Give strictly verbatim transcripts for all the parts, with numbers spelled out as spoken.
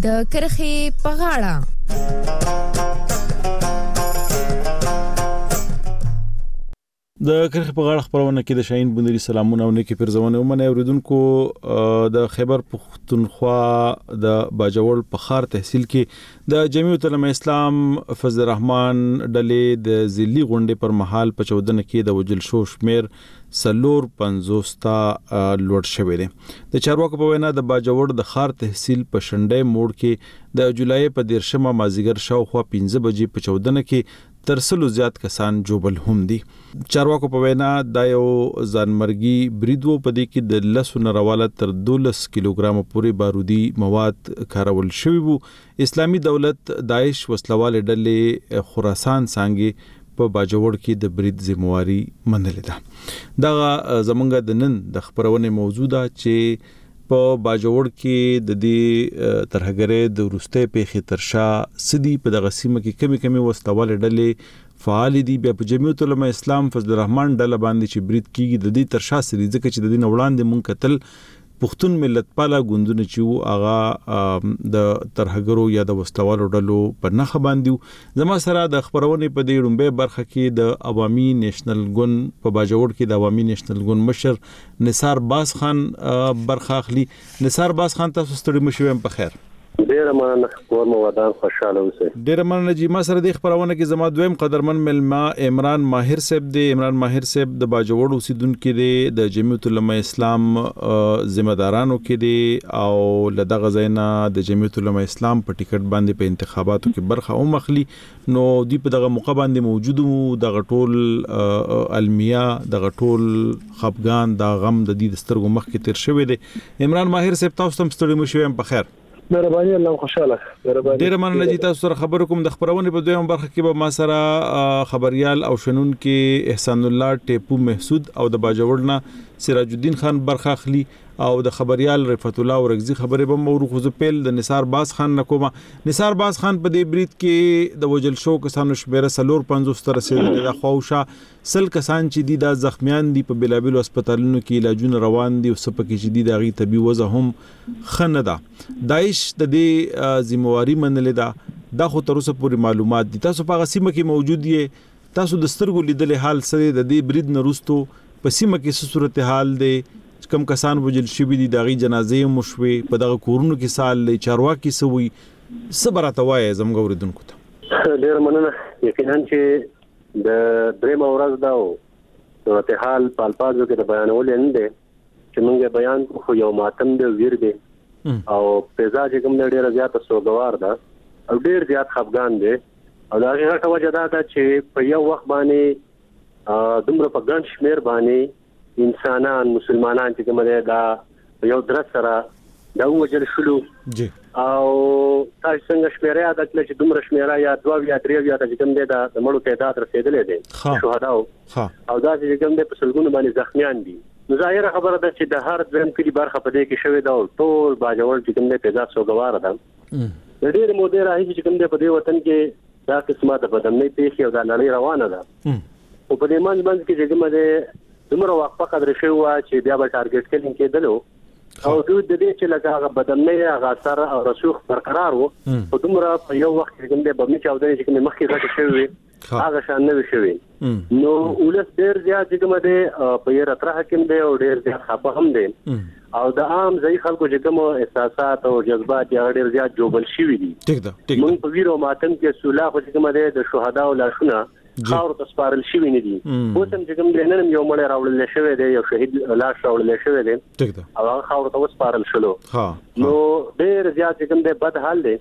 د کرخې په غاړه. د کرخې په غاړه خبرونه کې د شاهین بندري سلامونه او نیکی پرزونه ومنه اوریدونکو. د خیبر پختونخوا د باجوړ په خار تحصیل کې د جمعیت العلماء اسلام فضل الرحمن ډلې د ذلی غونډې پر مهال په چودنه کې د وجل شو شمیر سلور پنځوس تا لوړ شوی دی. د چارواکو په وینا د باجوړ د خار تحصیل په شنډې موړ کې د جولای په دیرشمه مازیګر شاوخوا پنځه بجې په چودنه کې تر سلو زیات کسان جوبل هم دي. چارواکو په وینا دا یو ځانمرګي بریدو په دې کې د لسو نرواله تر دولس کیلوګرام پورې بارودي مواد کارول شوی وو. اسلامي دولت داعش وسلواله ډلې خراسان څنګه په باجوړ کې د برید ذمہواری منلې ده. دا زمونږ د نن د خبرونه موضوع ده چې په باجوړ کې د دې ترهګرې د ورسته په خطرشا سدي په دغه سیمه کې کمی کمی وسلواله ډلې فعال دي. بیا په جمعیت العلماء اسلام فضل الرحمن ډله باندې چې برید کیږي د دې ترشا سدي ځکه چې د دې وړاندې مونږ قتل پښتون ملت پالا ګوندونه چې وو هغه د ترهګرو یا د وسلوالو ډلو په نخ باندې. زما سره د خبرونه په دې رومبه برخه کې د عوامي نېشنل ګوند په باجوړ کې د عوامي نېشنل ګوند مشر نثار باز خان برخه اخلي. نثار باز خان تاسو ستړي مشوم په خیر. ډیر مننه کور مو ودان خوشاله اوسئ. ډیر مننه جی. ما سره د خبرونه کې زما دویم قدرمن ملما عمران ماهر صاحب دی. عمران ماهر صاحب د باجوړ اوسیدونکو دی، د جمعیت العلماء اسلام ذمہ دارانو کې دی او لدغه زینا د جمعیت العلماء اسلام په ټیکټ باندې په انتخاباتو کې برخه او مخلي. نو دی په دغه موقع باندې موجود وو. د غټول المیه د غټول خفغان د غم د دې سترګو مخ کې تیر شوی دی. عمران ماهر صاحب تاسو هم ستړي مشوم په خیر. مهرباني الله خوشاله. مهرباني. ډیر مننه جی. تاسو سره خبرو کوم. د خبرونه په دویم برخه کې به ما سره خبريال او شنون کې احسان الله ټیپو محسود او د باجوړنا سراج الدین خان برخه اخلي او د خبريال رفعت الله ورغزي خبرې به مورو خو زپیل د نثار باز خان نکوما. نثار باز خان په دې برید کې د وجل شو کسانو شمیره سلور پنځوس تر رسیدل. د خوښه سل کسان چې دي د زخمیان دي په بلابل هسپتالونو کې علاجونه روان دي او سپکې چې دي د غي طبي وضع هم خنه ده. داعش د دې ذمہواری منلې ده. دا خو تر اوسه پورې معلومات دي. تاسو په غسیمه کې موجود یې. تاسو د سترګو لیدل حال سره د دې برید نه وروسته په سیمه کې څه صورتحال دی؟ کم کسان وجل شوی دي، داغي جنازې مشوي په دغه کورونو کې سال لې چارواکي سوي صبرته وای زموږ اوریدونکو ته. ډیر مننه. یقینا چې د درې مورز داو صورتحال په الفاظو کې د بیانول نه دي چې موږ بیان خو یو ماتم دی ویر دی او پیزا چې کوم ډیر زیات سوګوار ده او ډیر زیات خفغان دی او دا هغه وجه ده چې په یو وخت باندې دومره په ګڼ شمیر باندې انسانان مسلمانان چې کوم دي دا یو درس سره دا وجل شلو جی او تاسو څنګه شمیره د کله چې دومره شمیره یا دوه یا درې یا چې کوم دي دا مړو تعداد رسیدلې دي شهداو او دا چې کوم دي په سلګونو باندې زخمیان دي. نو ظاهر خبره ده چې د هر ځم کې برخه په دې کې شوی دا ټول باجوړ چې کوم دي تعداد سوګوار ده. د ډېر مودې راځي چې کوم دي په دې وطن کې دا قسمه د بدنۍ پیښې او د لړۍ روانه ده او په دې منځ باندې کې چې کوم دي دومره وقفه قدر شوی و چې بیا به ټارګټ کلین کېدلو او دوی د دې چې لکه هغه بدنۍ هغه اثر او رسوخ برقرار وو او دومره په یو وخت کې کوم دي به مې چاودنې چې کوم مخکې راځي شوی هغه شان نه شوی. نو ولس ډېر زیات چې کوم دي په یې راتره حکم دی او ډېر زیات خپه هم دي او د عام ځای خلکو چې کوم احساسات او جذبات یې ډېر زیات جوبل شوی دي. ټیک ده ټیک ده. موږ په ویرو ماتم کې سولا خو چې کوم دي د شهدا او لاشونه خاور ته سپارل شوی نه دي. اوس هم چې کوم د نن یو مړی راوړل شوی دی، یو شهید لاش راوړل شوی دی او هغه خاور ته سپارل شلو. نو ډېر زیات چې کوم د بد حال دی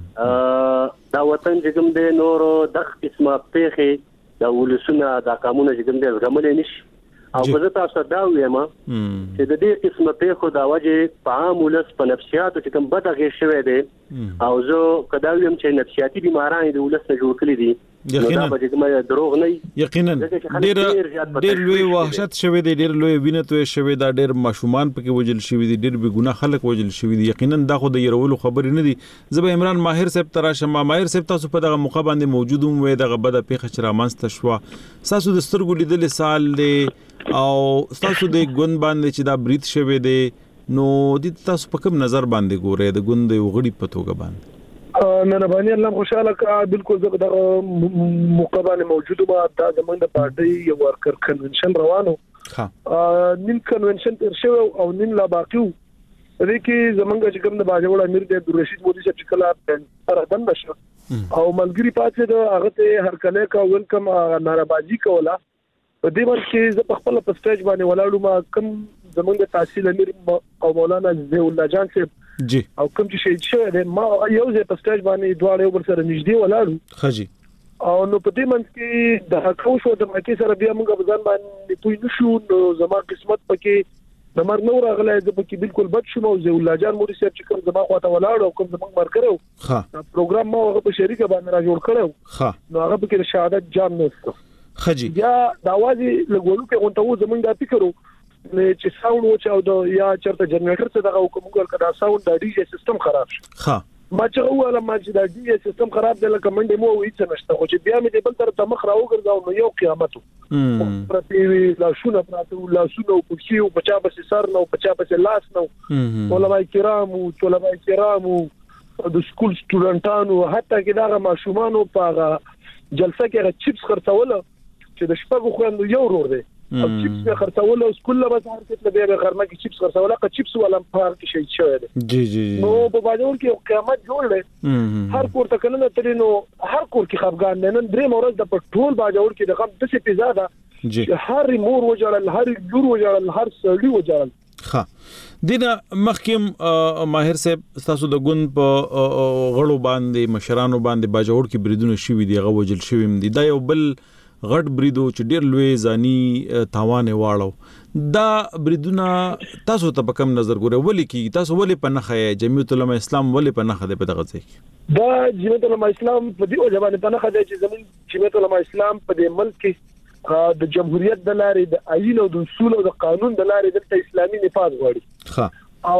دا وطن چې کوم د نورو د قسمه پیخي د ولسونه د قانون چې کوم د غمل نشي او په تاسو دا وایم چې د دې قسمه پیخو دا وجه په عام ولس په نفسیاتو چې کوم بد غي شوی دی او زه کدا ویم چې نفسیاتي بیماران د ولس نه جوړ کړی دي. یقینا دروغ نه یقینا ډېر ډېر لوی وحشت شوی دی، ډېر لوی وینه توې شوی دا، ډېر ماشومان پکې وجل شوی دي، ډېر بې ګناه خلک وجل شوی دي. یقینا دا خو د يرولو خبرې نه دي. زه عمران ماهر صاحب تراشم. ماهر صاحب تاسو په دغه موقع باندې موجود وم دغه بده پیښه چې رامنځته شو، تاسو د سترګو لیدل سال دی او تاسو د ګوند باندې چې دا برید شوی دی نو د تاسو په کوم نظر باندې ګورئ د ګوند یو غړي په توګه باندې؟ نه نه باندې الله خوشاله کا بالکل زه د مقابله موجوده ما د زمونږ د پارټي یو ورکر کنونشن روانو ها نن کنونشن تر شو او نن لا باقیو دې کې زمونږ چې کوم د باجوړ امیر د عبدالرشید مودي چې کله پر بند شو او ملګری پاتې د هغه ته هر کله کا ویلکم ناراباجی کولا په دې باندې زه په خپل په سټیج باندې ولاړم ما کوم زمونږ د تحصیل امیر او مولانا ضیاء الله جان صاحب جی او کوم چې شهید شوی دی ما یو ځای په سټیج باندې دواړه یو بل سره نږدې ولاړو خجی او نو په دې منځ کې د حقو شو د مکه سره بیا موږ ځان باندې پوي نشو نو زما قسمت پکې د مر نور غلای د پکې بالکل بد شوم او ضیاء الله جان موري صاحب چې کوم زما خواته ولاړ او کوم زما مر کړو ها پروګرام ما هغه په شریکه باندې را جوړ کړو ها نو هغه پکې شهادت جام نوستو خجی یا د اوازي لګولو کې غونټو زمونږ د فکرو چې ساوند و چې او یا چرته جنریټر څه دغه کومګل کدا ساوند د ډي جی سیستم خراب شو ها ما چې واله ما چې د ډي جی سیستم خراب دی لکه منډه مو وې څه نشته خو چې بیا مې د بل طرف ته مخ راو ګرځاو نو یو قیامت پرتی لا شونه پراتو لا شونه او پښیو بچا بس سر نو بچا بس لاس نو علماء کرام او علماء کرام د سکول سټوډنټانو حتی کې دا ماشومان په جلسه کې چپس خرڅول چې د شپږو خويندو یو ورور دی او چپس به خرڅول او سکول له بازار کې له به غرمه کې چپس خرڅول که چپس ولا په کې شي شوی دی جی جی نو په بازار کې قیامت جوړ دی هر کور ته کنه ترې نو هر کور کې خفګان نه نن درې مورز د پټول بازار کې د غم د څه پیزا ده جی هر مور وجړل هر لور وجړل هر سړی وجړل ها دینه مخکم ماهر صاحب تاسو د ګوند په غړو باندې مشرانو باندې باجوړ کې بریدونه شوي دي غو وجل شوي دي دا یو بل غټ بریدو چې ډیر لوی ځاني تاوان واړو دا بریدونه تاسو ته په کوم نظر ګورئ ولې کی تاسو ولې په نخه جمعیت العلماء اسلام ولې په نخه ده په دغه ځای کې دا جمعیت العلماء اسلام په دې وجه باندې په نخه ده چې زمون جمعیت العلماء اسلام په دې ملک کې د جمهوریت د لارې د آئین او د اصول او د قانون د لارې د اسلامي نفاذ غواړي ها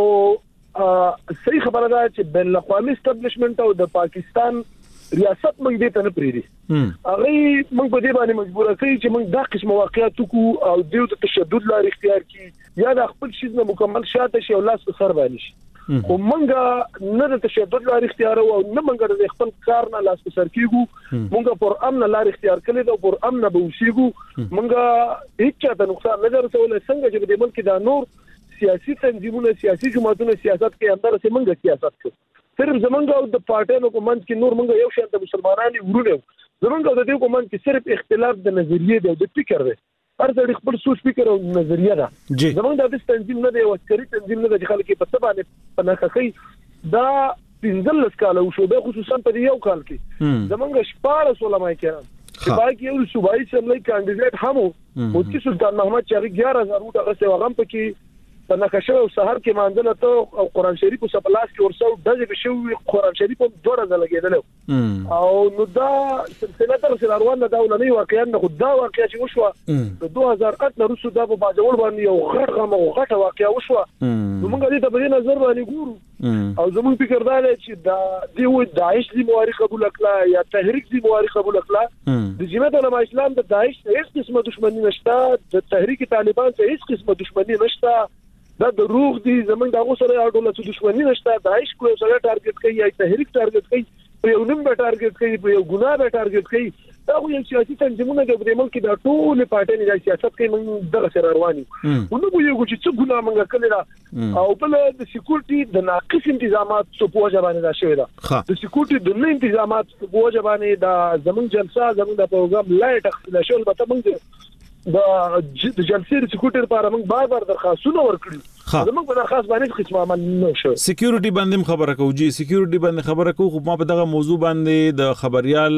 او صحیح خبره ده چې بین الاقوامي اسټابلیشمنت او د پاکستان ریاست موږ دې ته نه پریدي هغه موږ په دې باندې مجبور کړی چې موږ د قسم واقعیت کو او د تشدد لار اختیار کړي یا د خپل شي نه مکمل شاته شي او لاس سر باندې شي خو موږ نه د تشدد لار اختیار او نه موږ د خپل کار نه لاس سر کیږو موږ پر امن لار اختیار کړی او پر امن به وسیګو موږ هیڅ ته نقصان نه درسول څنګه چې د ملک د نور سیاسي تنظیمونه سیاسي جماعتونه سیاست کې اندر سه موږ سیاست کوو صرف زمونږ او د پارټیانو کومند کې نور موږ یو شان د مسلمانانو ورونه زمونږ د دې کومند کې صرف اختلاف د نظریه دی او د فکر دی هر څه خپل سوچ فکر او نظریه ده زمونږ د تنظیم نه دی او عسکري تنظیم نه دی خلک په څه باندې پناکخي دا پنځل کال او شو به خصوصا په یو کال کې زمونږ شپاره علماء کرام چې باقي یو صوبایي سملای کاندیدټ هم مفتي سلطان محمد چاغي ګیاره هزار وټه غسه وغم پکې په نقشه او سحر کې مانځل ته او قران شریف په پلاس کې ورسو دغه بشوي قران شریف په دوه ځله لګیدل او نو دا سلسله تر سره روانه دا ولني واقعا نه خدا واقعا چې وشو د دوه هزار اته نه رسو دا په باجوړ باندې یو غټ غم او غټه واقعا وشو نو موږ دې ته په نظر باندې ګورو او زموږ فکر دا دی چې دا دی و داعش دی مواري قبول کړه یا تحریک دی مواري قبول کړه د جمعیت العلماء اسلام د داعش هیڅ قسمه دښمنی نشته د تحریک طالبان څخه هیڅ قسمه دښمنی نشته دا د روغ دي زمونږ دغه سره اړوله څه دښمنی نشته داعش کوی سره ټارګټ کوي یا تحریک ټارګټ کوي په یو نیم به ټارګټ کوي په یو ګناه به ټارګټ کوي دا یو سیاسي تنظیمونه د ملک د ټول پارټي نه سیاست کوي موږ دغه سره رواني ونو به یو چې څه ګناه موږ کړی او بل د سکیورټي د ناقص انتظامات څه په وجه باندې دا شوی دا د سکیورټي د نه انتظامات په وجه باندې دا زمونږ جلسه زمونږ د پروګرام لایټ خپل شول به موږ دا د جلسې د سکیورټي لپاره موږ بار بار درخواستونه ورکړو زموږ په درخواست باندې قسم عمل نه شو سکیورټي باندې خبره کوو جی سکیورټي باندې خبره کوو خو ما په دغه موضوع باندې د خبريال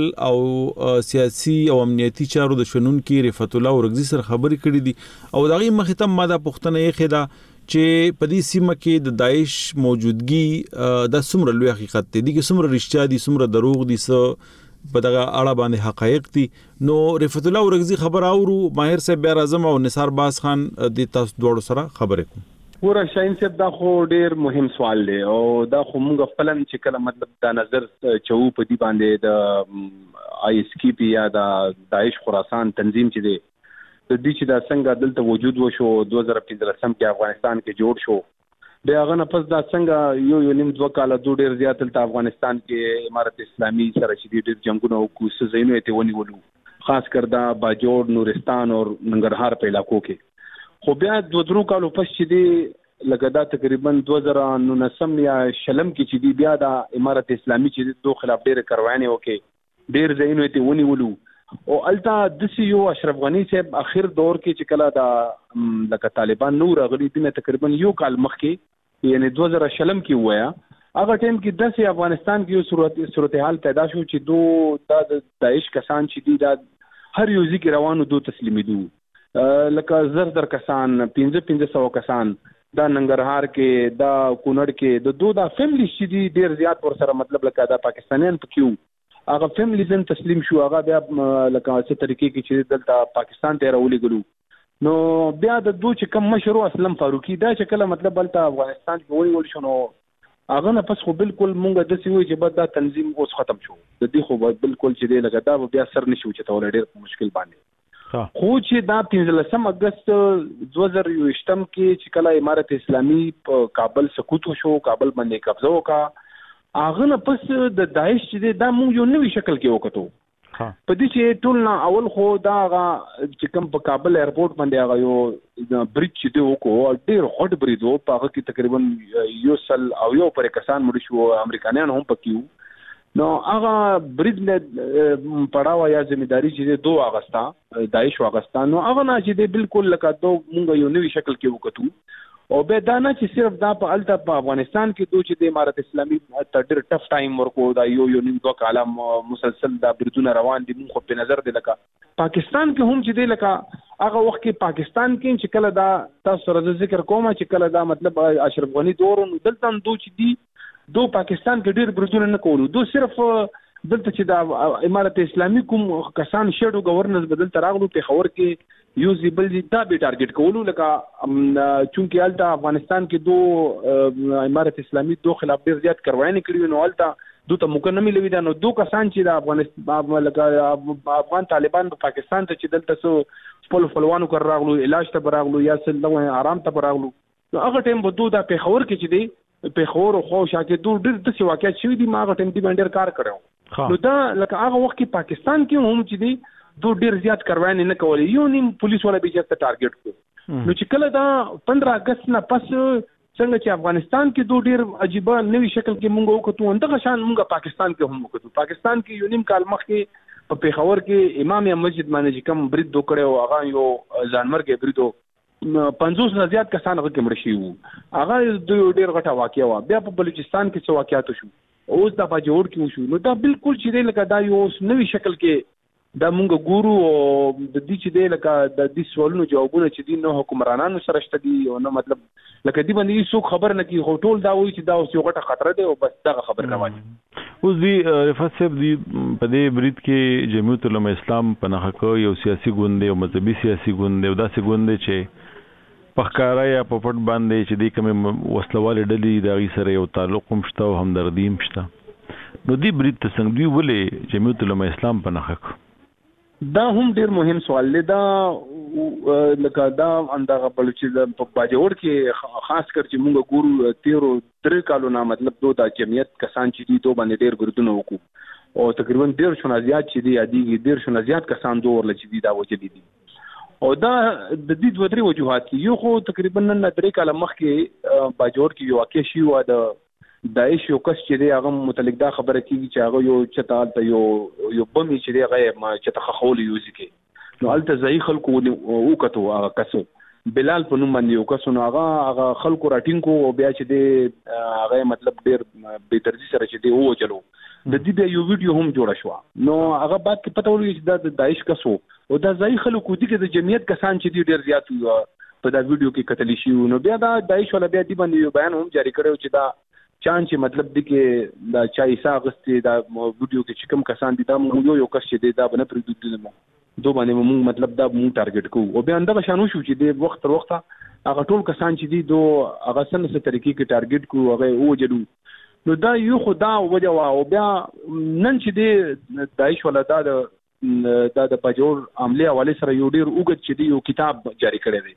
او سیاسي او امنیتي چارو د شنن کې رفعت الله ورغزي سره خبرې کړې دي او دغه مختم ماده پښتنه یې خدا چې په دې سیمه کې د داعش موجودګي د سمره لوی حقیقت دی چې سمره رښتیا دي سمره دروغ دي سه په دغه اړه باندې حقایق دي نو رفعت الله ورغزي خبر اورو ماهر صاحب بیا اعظم او نثار باز خان د تاسو دوړو سره خبرې کوم ورا شاین صاحب دا خو ډیر مهم سوال دی او دا خو موږ خپل چې کله مطلب دا نظر چو په دی باندې د آی اس کی پی یا د داعش خراسان تنظیم چې دی د دې چې دا څنګه دلته وجود وشو دوه هزار پنځلسم کې افغانستان کې جوړ شو بیا غنه پس دا څنګه یو یو نیم دوه کال دوه ډیر زیات تل افغانستان کې امارت اسلامي سره چې ډیر جنگونه او کوڅه زینو ته ونیولو خاص کر دا باجوړ نورستان او ننګرهار په علاقو کې خو بیا دوه درو کالو پس چې دی لکه دا تقریبا دوه زره نولسم یا شلم کې چې دی بیا دا امارت اسلامي چې دوه خلاف ډیر کاروانې وکي ډیر زینو ته ونیولو او التا د سی یو اشرف غنی صاحب اخر دور کې چې کله دا لکه طالبان نور غلي دي تقریبا یو کال مخکې یعنی دوه زره شلم کې وایا هغه ټیم کې د سي افغانستان کې یو صورت صورتحال پیدا شو چې دو د داعش کسان چې دي دا هر یو ځکه روانو دو تسلیمي دو لکه زر در کسان پنځه پنځه سو کسان دا ننګرهار کې دا کونړ کې د دو دا فیملی چې دي ډیر زیات ور سره مطلب لکه دا پاکستانیان پکې هغه فیملی زن تسلیم شو هغه بیا لکه څه طریقې کې چې دلته پاکستان ته راولې ګلو نو بیا د دوه چې کم مشرو اسلم فاروقي دا چې کله مطلب بلته افغانستان کې وی ول شنو هغه نه پس خو بالکل مونږ د سی وی چې بعد دا تنظیم اوس ختم شو د دې خو بالکل چې دی لګا دا بیا سر نشو چې تول ډېر مشکل باندې خو چې دا پنځلسم اگست دوه زره یوشتم کې چې کله امارت اسلامي په کابل سقوط شو کابل باندې قبضه وکړه هغه نه پس د داعش چې دا مونږ یو نوې شکل کې وکړو په دې چې ټول نه اول خو دا چې کوم په کابل ایرپورټ باندې هغه یو بریج چې دی وکړو ډېر هټ بریج وو په هغه کې تقریبا یو سل او یو پر کسان مړ شو امریکایان هم پکې نو هغه بریج نه پړاو یا ځمېداري چې دوه اگست داعش واغستا نو هغه نه چې دی بالکل لکه دوه مونږ یو نوې شکل کې وکړو او به دا نه چې صرف دا په الته په افغانستان کې دوی چې د امارت اسلامي ته ډېر ټف ټایم ورکو دا یو یو نیم دوه کاله مسلسل دا بریدونه روان دي مخ په نظر دی لکه پاکستان کې هم چې دی لکه هغه وخت کې پاکستان کې چې کله دا تاسو سره ذکر کوم چې کله دا مطلب اشرف غنی دور نو دلته دوی چې دی دو پاکستان کې ډېر بریدونه نه کولو دو صرف دلته چې دا امارت اسلامي کوم کسان شډو گورننس بدل تراغلو په خبر کې یو زیبل دي دا به ټارګټ کولو لکه چونکی الته افغانستان کې دو امارت اسلامي دو خلاف ډیر زیات کاروایي کړې نو الته دوی ته مکنه ملي وي دا نو دو کسان چې د افغانستان لکه افغان طالبان په پاکستان ته چې دلته سو خپل خپلوانو کر راغلو علاج ته براغلو یا سل نو آرام ته براغلو نو هغه ټیم به دوی دا په خبر کې چې دی په خور خو شاکه دوی ډیر د سی واقعیت شوی دي ما هغه ټیم دی باندې کار کړو نو دا لکه هغه وخت کې پاکستان کې هم چې دی دو ډیر زیات کاروانې نه کولې یو نیم پولیس ولا به چې ټارګټ کو نو چې کله دا پندرہ اگست نه پس څنګه چې افغانستان کې دو ډیر عجیب نوې شکل کې مونږ وکړو اندغه شان مونږ پاکستان کې هم وکړو پاکستان کې یو نیم کال مخکې په پیښور کې امام مسجد باندې چې کوم برید وکړو هغه یو ځانمرګ بریدو پنځوس نه زیات کسان هغه کې مړ شي وو هغه ډیر غټه واقعیا و بیا په بلوچستان کې څه واقعیات شو اوس دا په جوړ کې شو نو دا بالکل چې لکه دا یو نوې شکل کې دا مونږ ګورو او د دې چې دی لکه د دې سوالونو جوابونه چې دي نو حکمرانانو سره شته دي او نو مطلب لکه دی باندې څوک خبر نه کی ټول دا وایي چې دا اوس یو غټه خطر دی او بس دا خبر نه وایي اوس دی رفعت صاحب دی په دې برید کې جمعیت العلماء اسلام په نخښه یو سیاسي ګوند او مذهبي سیاسي ګوند او داسې ګوند چې په ښکارا یا په پټ باندې چې دی کوم وسلوال ډلې د غي سره یو تعلق هم شته او همدردي هم شته نو دی برید ته څنګه دی ولې جمعیت العلماء اسلام په نخښه دا هم ډیر مهم سوال دی دا لکه دا اندغه بلوچي په باجوړ کې خاص کر چې موږ ګورو تیرو درې کالو نه مطلب دوه د جمعیت کسان چې دي دوه باندې ډیر ګردونه وکړو او تقریبا ډیر شونه زیات چې دي ادي ډیر شونه زیات کسان دوه ورل چې دي دا وجه دي او دا د دې دوه درې وجوهات یو خو تقریبا نن درې کاله مخکې باجوړ کې یو واقع شي و د داعش یو کس چې دی هغه متعلق دا خبره کیږي چې هغه یو چتا ته یو یو بمي چې دی هغه ما چې تخخول یوز کی نو الته ځای خلکو او کتو هغه کس بلال په نوم باندې یو کس نو هغه هغه خلکو راټینګو او بیا چې دی هغه مطلب ډیر به ترجیح سره چې دی او چلو د دې یو ویډیو هم جوړ شو نو هغه بعد کې پته ولګی چې دا د داعش کسو او دا ځای خلکو دي چې د جمعیت کسان چې دی ډیر زیات په دا ویډیو کې قتل شي نو بیا دا داعش ولا بیا دی باندې یو بیان هم جاری کړو چې دا چان چې مطلب دی کې دا چا ایسا غستې دا ویډیو کې چې کوم کسان دي دا یو یو کس چې دی دا بنه پرې دوی دي دوه باندې موږ مطلب دا موږ ټارګټ کوو او بیا اندغه شانو شو چې دی وخت تر وخت هغه ټول کسان چې دي دوه هغه سن څه طریقې کې ټارګټ کوو هغه او جوړو نو دا یو خدا وجه وا او بیا نن چې دی داعش ولا دا د د پجور عمله حواله سره یو ډیر وګت چې دی یو کتاب جاری کړی دی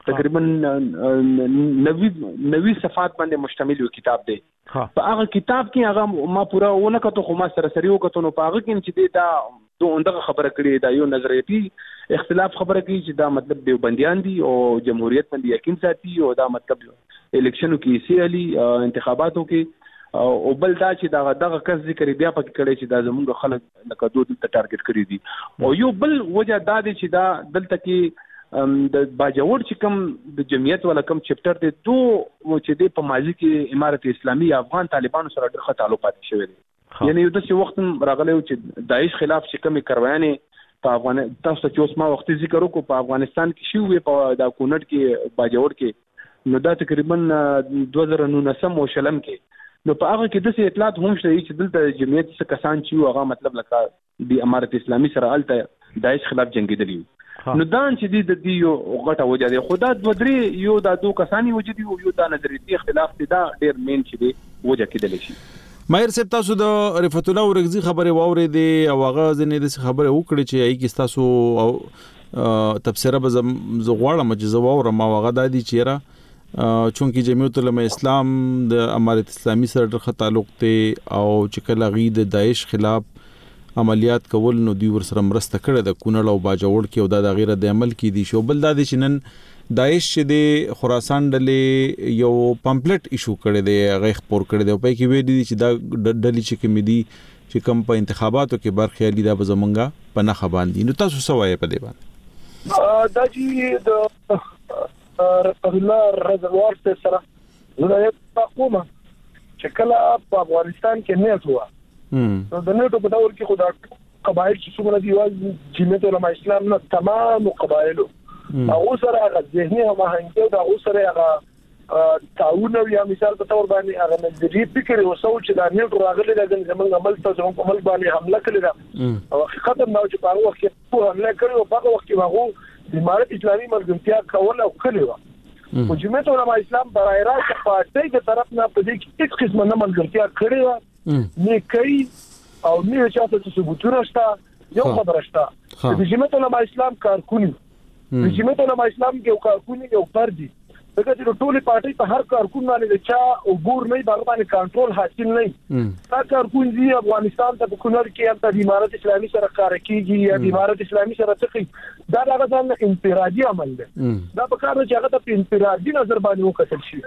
تقریبا نوي نوي صفحات باندې مشتمل یو کتاب دی. په هغه کتاب کې هغه ما پورا ونه کتو خو ما سره سره یو کتو نو په هغه کې چې دا دوه خبره کړې دا یو نظریاتي اختلاف خبره کوي چې دا مطلب دیوبندیان دي او جمهوریت باندې یقین ساتي او دا مطلب الیکشنو کې سیالي انتخاباتو کې او بل دا چې دا دغه کس ذکر بیا پکې کړي چې دا زموږ خلک لکه دوه ته ټارګټ کړی دي او یو بل وجه دا دی چې دا دلته کې د باجوړ چې کوم د جمعیت ولا کوم چپټر دی دوه چې د په ماضي کې امارت اسلامي افغان طالبانو سره ډېر ښه تعلقات شوي دي. یعنی یو داسې وخت راغلی چې داعش خلاف چې کومې کاروایانې په افغان تاسو چې اوس ما وخت ذکر وکړو په افغانستان کې شوې په دا کونړ کې باجوړ کې نو دا تقریبا دوه زره نولسم او شلم کې نو په هغه کې داسې اطلاعات هم شته چې دلته جمعیت څخه کسان چې هغه مطلب لکه د امارت اسلامي سره الته داعش خلاف جنگیدلی نو دا چې د دې یو غټه وجه ده خو دا دوه درې یو دا دوه کسانی وجه دي یو دا نظریاتي اختلاف دي دا ډېر مین چې دی وجه کېدلی شي. ماهر صاحب تاسو د رفعت الله ورغزي خبره واورې دي او هغه ځنې د خبره وکړي چې ای کی تاسو او تفسیره به زغواړه مجزه واورم او هغه د دې چیرې چونکی جمعیت العلماء اسلام د امارت اسلامي سره ډېر تعلق ته او چې کله غي د داعش خلاف عملیات کول نو دی ور سره مرسته کړې د کونړ او باجوړ کې او د غیره د عمل کې دي شو بل د چې نن داعش چې د خراسان ډلې یو پمفلټ ایشو کړی دی هغه خبر کړی دی په کې وی دي چې دا ډلې چې کوم دي چې کوم په انتخاباتو کې برخه لري دا زمونږه په نه خبان دي نو تاسو سوای په دی باندې دا چې د الله رضوان سره ولایت حکومت چې کله په افغانستان کې نه هوا نو د نړۍ په دور کې خدای قبایل چې څومره دی وايي جمعیت العلماء اسلام نه تمام قبایل او سره هغه ذهني هم هنګو دا او سره هغه تعاون یا مثال په تور باندې هغه نظریه فکر او سوچ چې دا نیټ راغلي د زمونږ عمل ته زموږ عمل باندې حمله کړې ده او حقیقت نو چې په هغه وخت کې په حمله کړو په هغه وخت کې هغه د امارت اسلامي ملګرتیا کول او کړی و او جمعیت العلماء اسلام برای راست پارټي د طرف نه په دې کې هیڅ قسمه نه ملګرتیا کړې و نه کوي او نه چاته ثبوتونه شته یو خبره شته د جمعیت العلماء اسلام کارکونی د جمعیت العلماء اسلام کې یو کارکونی یو فردي دغه چې ټولې پارټي په هر کارکون باندې د چا عبور نه باندې کنټرول حاصل نه دا کارکون دی افغانستان ته په کونړ کې د امارت اسلامي سره کار کوي یا د امارت اسلامي سره څخه دا هغه ځان انفرادي عمل دی دا په کار چې هغه د انفرادي نظر باندې وکړل شي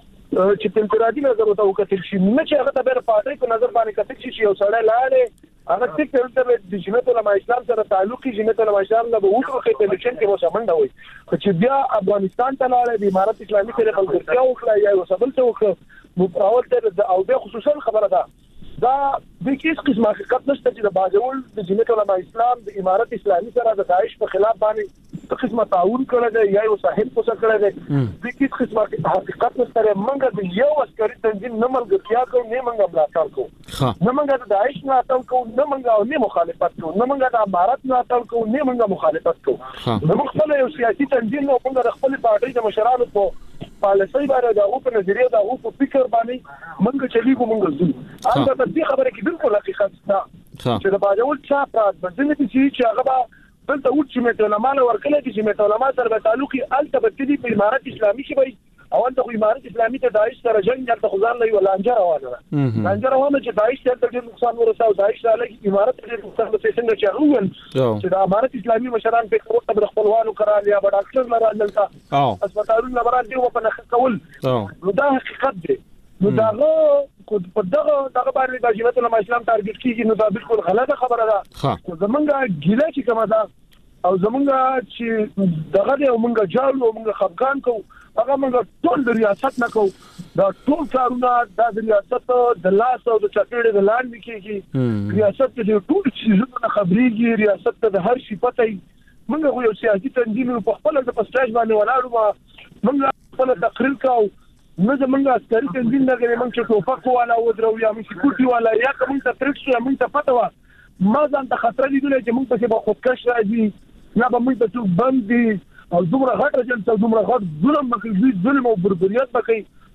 چې انفرادي نظر وکړل شي نه چې هغه د بیر پارټي په نظر باندې کتل شي چې یو سړی لاله هغه څنګه د جمعیت العلماء اسلام سره تعلق کې جمعیت العلماء اسلام له وګړو کې په الیکشن کې وسمنده وي چې بیا افغانستان ته لاړې د امارت اسلامي سره ملګرتیا وکړه یا وسبل ته وکړه نو اول ته او بیا خصوصا خبره ده دا د کیس قسمه حقیقت نشته چې د باجوړ د جمعیت العلماء اسلام د امارت اسلامي سره د داعش په خلاف باندې په قسمه تعاون کړی دی یا یو صاحب کوڅه کړی دی د کیس قسمه حقیقت نشته موږ د یو عسکري تنظیم نه ملګرتیا کوو نه موږ ملاتړ کوو نه موږ د داعش ملاتړ کوو نه موږ نه مخالفت کوو نه موږ د امارت ملاتړ کوو نه موږ مخالفت کوو موږ خپل یو سیاسي تنظیم نه موږ د خپل پارټي د مشرانو په پالیسي باندې د او په نظریه د او په فکر باندې موږ چلیږو موږ ځو هغه د دې خبره کې بالکل حقیقت ده چې د باجوړ چا پات بدنه چې هغه بل ته وڅ چې علماء ورکړي چې چې علماء سره تعلقي الته بددي په امارت اسلامي شي وي او انت خو امارت اسلامي ته داعش سره جنگ ته خزان نه ولا انجر روانه ده انجر روانه چې داعش ته ډېر نقصان ورساو داعش له امارت ته نقصان ورسېږي چې هغه چې د امارت اسلامي مشران په خپل د خپلوانو قرار یا بډ اکثر لره دلته هسپتالونو لبران دی په نخ کول نو دا حقیقت دی نو دا کو په دغه دغه باندې د جمعیت العلماء اسلام ټارګټ کیږي نو دا بالکل غلطه خبره ده زمونږه ګیله چې کومه ده او زمونږه چې دغه دی مونږه جاړو مونږه خفقان کو هغه مونږ ټول د ریاست نه کو دا ټول کارونه د ریاست د لاس او د چاپېړې د لاندې کیږي ریاست د ټول چیزونو خبريږي ریاست د هر شي پته مونږ یو سیاسي تنظیم په خپل د پسټاج باندې ولاړو مونږ خپل تقریر کاو نو زمونږ عسکري تنظیم نه غوړي مونږ چې ټوپک والا ودرو یا مونږ کوټي والا یا کوم څه ترک شو مونږ ته پته و ما ځان ته خطر لیدل چې مونږ ته به خودکش راځي یا به مونږ ته څوک بندي او دومره غټ رجل ته دومره غټ ظلم وکړي ظلم او بربریت وکړي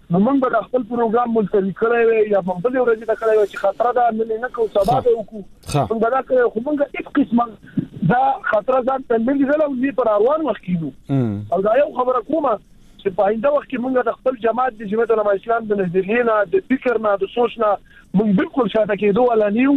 نو موږ به خپل پروګرام ملتوي کړی وي یا په بل ورځ دا کړی وي چې خطر ده نه کړو سبا به وکړو موږ دا کړو خو موږ هیڅ قسمه دا خطر ځان ته نه لیدل او نه پر اروان وښکینو او دا یو خبره کومه چې په آینده وخت کې موږ د خپل جماعت د جمعیت العلماء اسلام د نظریې نه د فکر نه د سوچ نه موږ بالکل شاته کېدو ولا نیو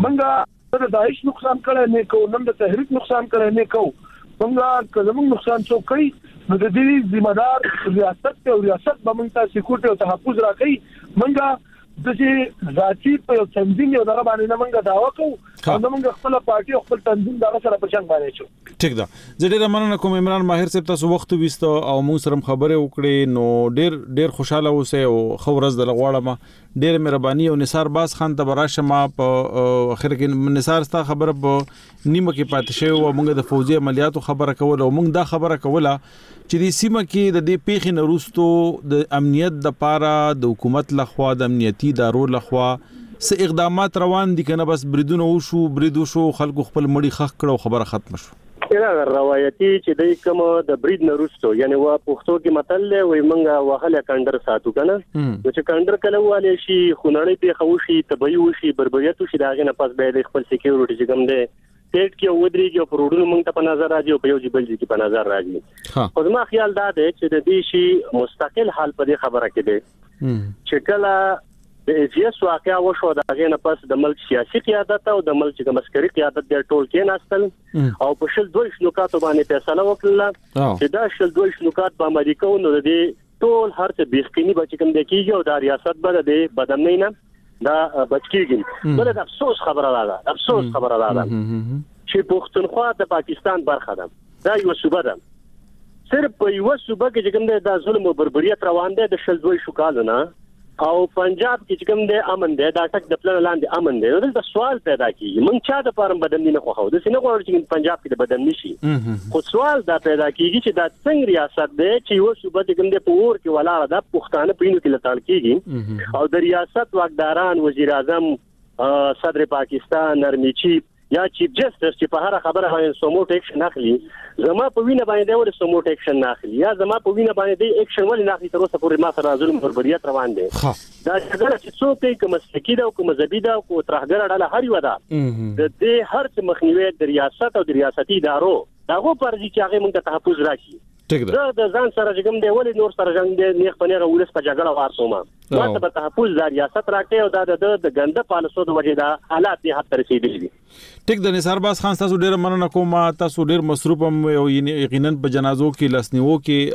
موږ د داعش نقصان کړی نه کوو نن د تحریک نقصان کړی نه کوو موږ که زموږ نقصان څوک کوي نو د دې ذمہ دار ریاست او ریاست به موږ ته سکیورټي او تحفظ راکړي موږ د چې ذاتی په تنظیم یو دغه باندې نه موږ داوا کوو او موږ خپل پارټي او خپل تنظیم دغه سره په څنګه باندې شو ټیک ده زه ډیر مننه کوم عمران ماهر صاحب تاسو وخت وستو او موږ سره خبرې وکړې نو ډیر ډیر خوشاله اوسئ او خو ورځ د لغواړم ډیر مهرباني او نثار باز خان ته براشمه په اخر کې نثار ستا خبره په نیمه کې پاتې شو او موږ د فوزي عملیاتو خبره کوله او موږ دا خبره کوله چې د سیمه کې د دې پیښې نروستو د امنیت د پاره د حکومت لخوا د امنیتي ادارو لخوا څه اقدامات روان دي کنه بس بریدونه وشو بریدو شو خلکو خپل مړی خخ کړو خبره ختم شو دا روایتي چې د کوم د برید نروستو یعنی وا پښتو کې متل وي منګه وهله کندر ساتو کنه چې کندر کله واله شي خونړی په خوشي تبي وشي بربریت شي داغه نه پس به خپل سکیورټي چې کوم ده سټ کې ودرېږي او پروډونو موږ ته په نظر راځي او په یو ځبل کې په نظر راځي خو زما خیال دا دی چې د دې شی مستقل حال په دې خبره کې دی چې کله د ایجیس واقعا وشو دا غي نه پس د ملک سیاسي قیادت او د ملک د مسکري قیادت د ټول کې ناستل او په شل دوه شلوکات باندې فیصله وکړه چې دا شل دوه شلوکات په امریکا نو د ټول هر څه بیخینی بچ کوم د کیږي او د ریاست بر د بدمنۍ نه دا بچکیږي بل د افسوس خبره ده افسوس خبره ده چې پښتونخوا د پاکستان برخه ده دا یو صوبه ده صرف په یو صوبه کې کوم د ظلم او بربریت روان دي د شل دوه شکالو نه او پنجاب کې کوم د امن دی دا ټک د پلان لاندې امن دی نو د سوال پیدا کیږي مونږ چا د پارم بدني نه خو د سینه غوړ چې پنجاب کې د بدن نشي خو سوال دا پیدا کیږي چې دا څنګه ریاست دی چې یو صوبه کې کوم د پور کې ولاړه ده پښتانه پینو کې لټال کیږي او د ریاست واکداران وزیر اعظم صدر پاکستان نرمي چیف یا چیف جسټس چې په هر خبره باندې سموټ اکشن اخلي زما په وینه باندې ور سموټ اکشن اخلي یا زما په وینه باندې د اکشن ولې نه اخلي تر اوسه پورې ما سره ظلم بربریت روان دي دا څنګه چې څوک کوم مسلکی دا کوم زبیدا او ترهګر ډله هر یو ده د دې هر څه مخنیوي د ریاست او د ریاستي ادارو داغه پرځي چې هغه موږ ته تحفظ راکړي دا د ځان سره چې کوم دی ولې نور سره څنګه دی نیخ پنیغه ولس په جګړه وارسومه ماته به تحفظ د ریاست راکړي او دا د د ګنده پالیسو د وجې دا حالات به حد رسیدلي دي ټیک د نثار باز خان تاسو ډیر مننه کوم تاسو ډیر مصروف هم او یقینا په جنازو کې لسنیو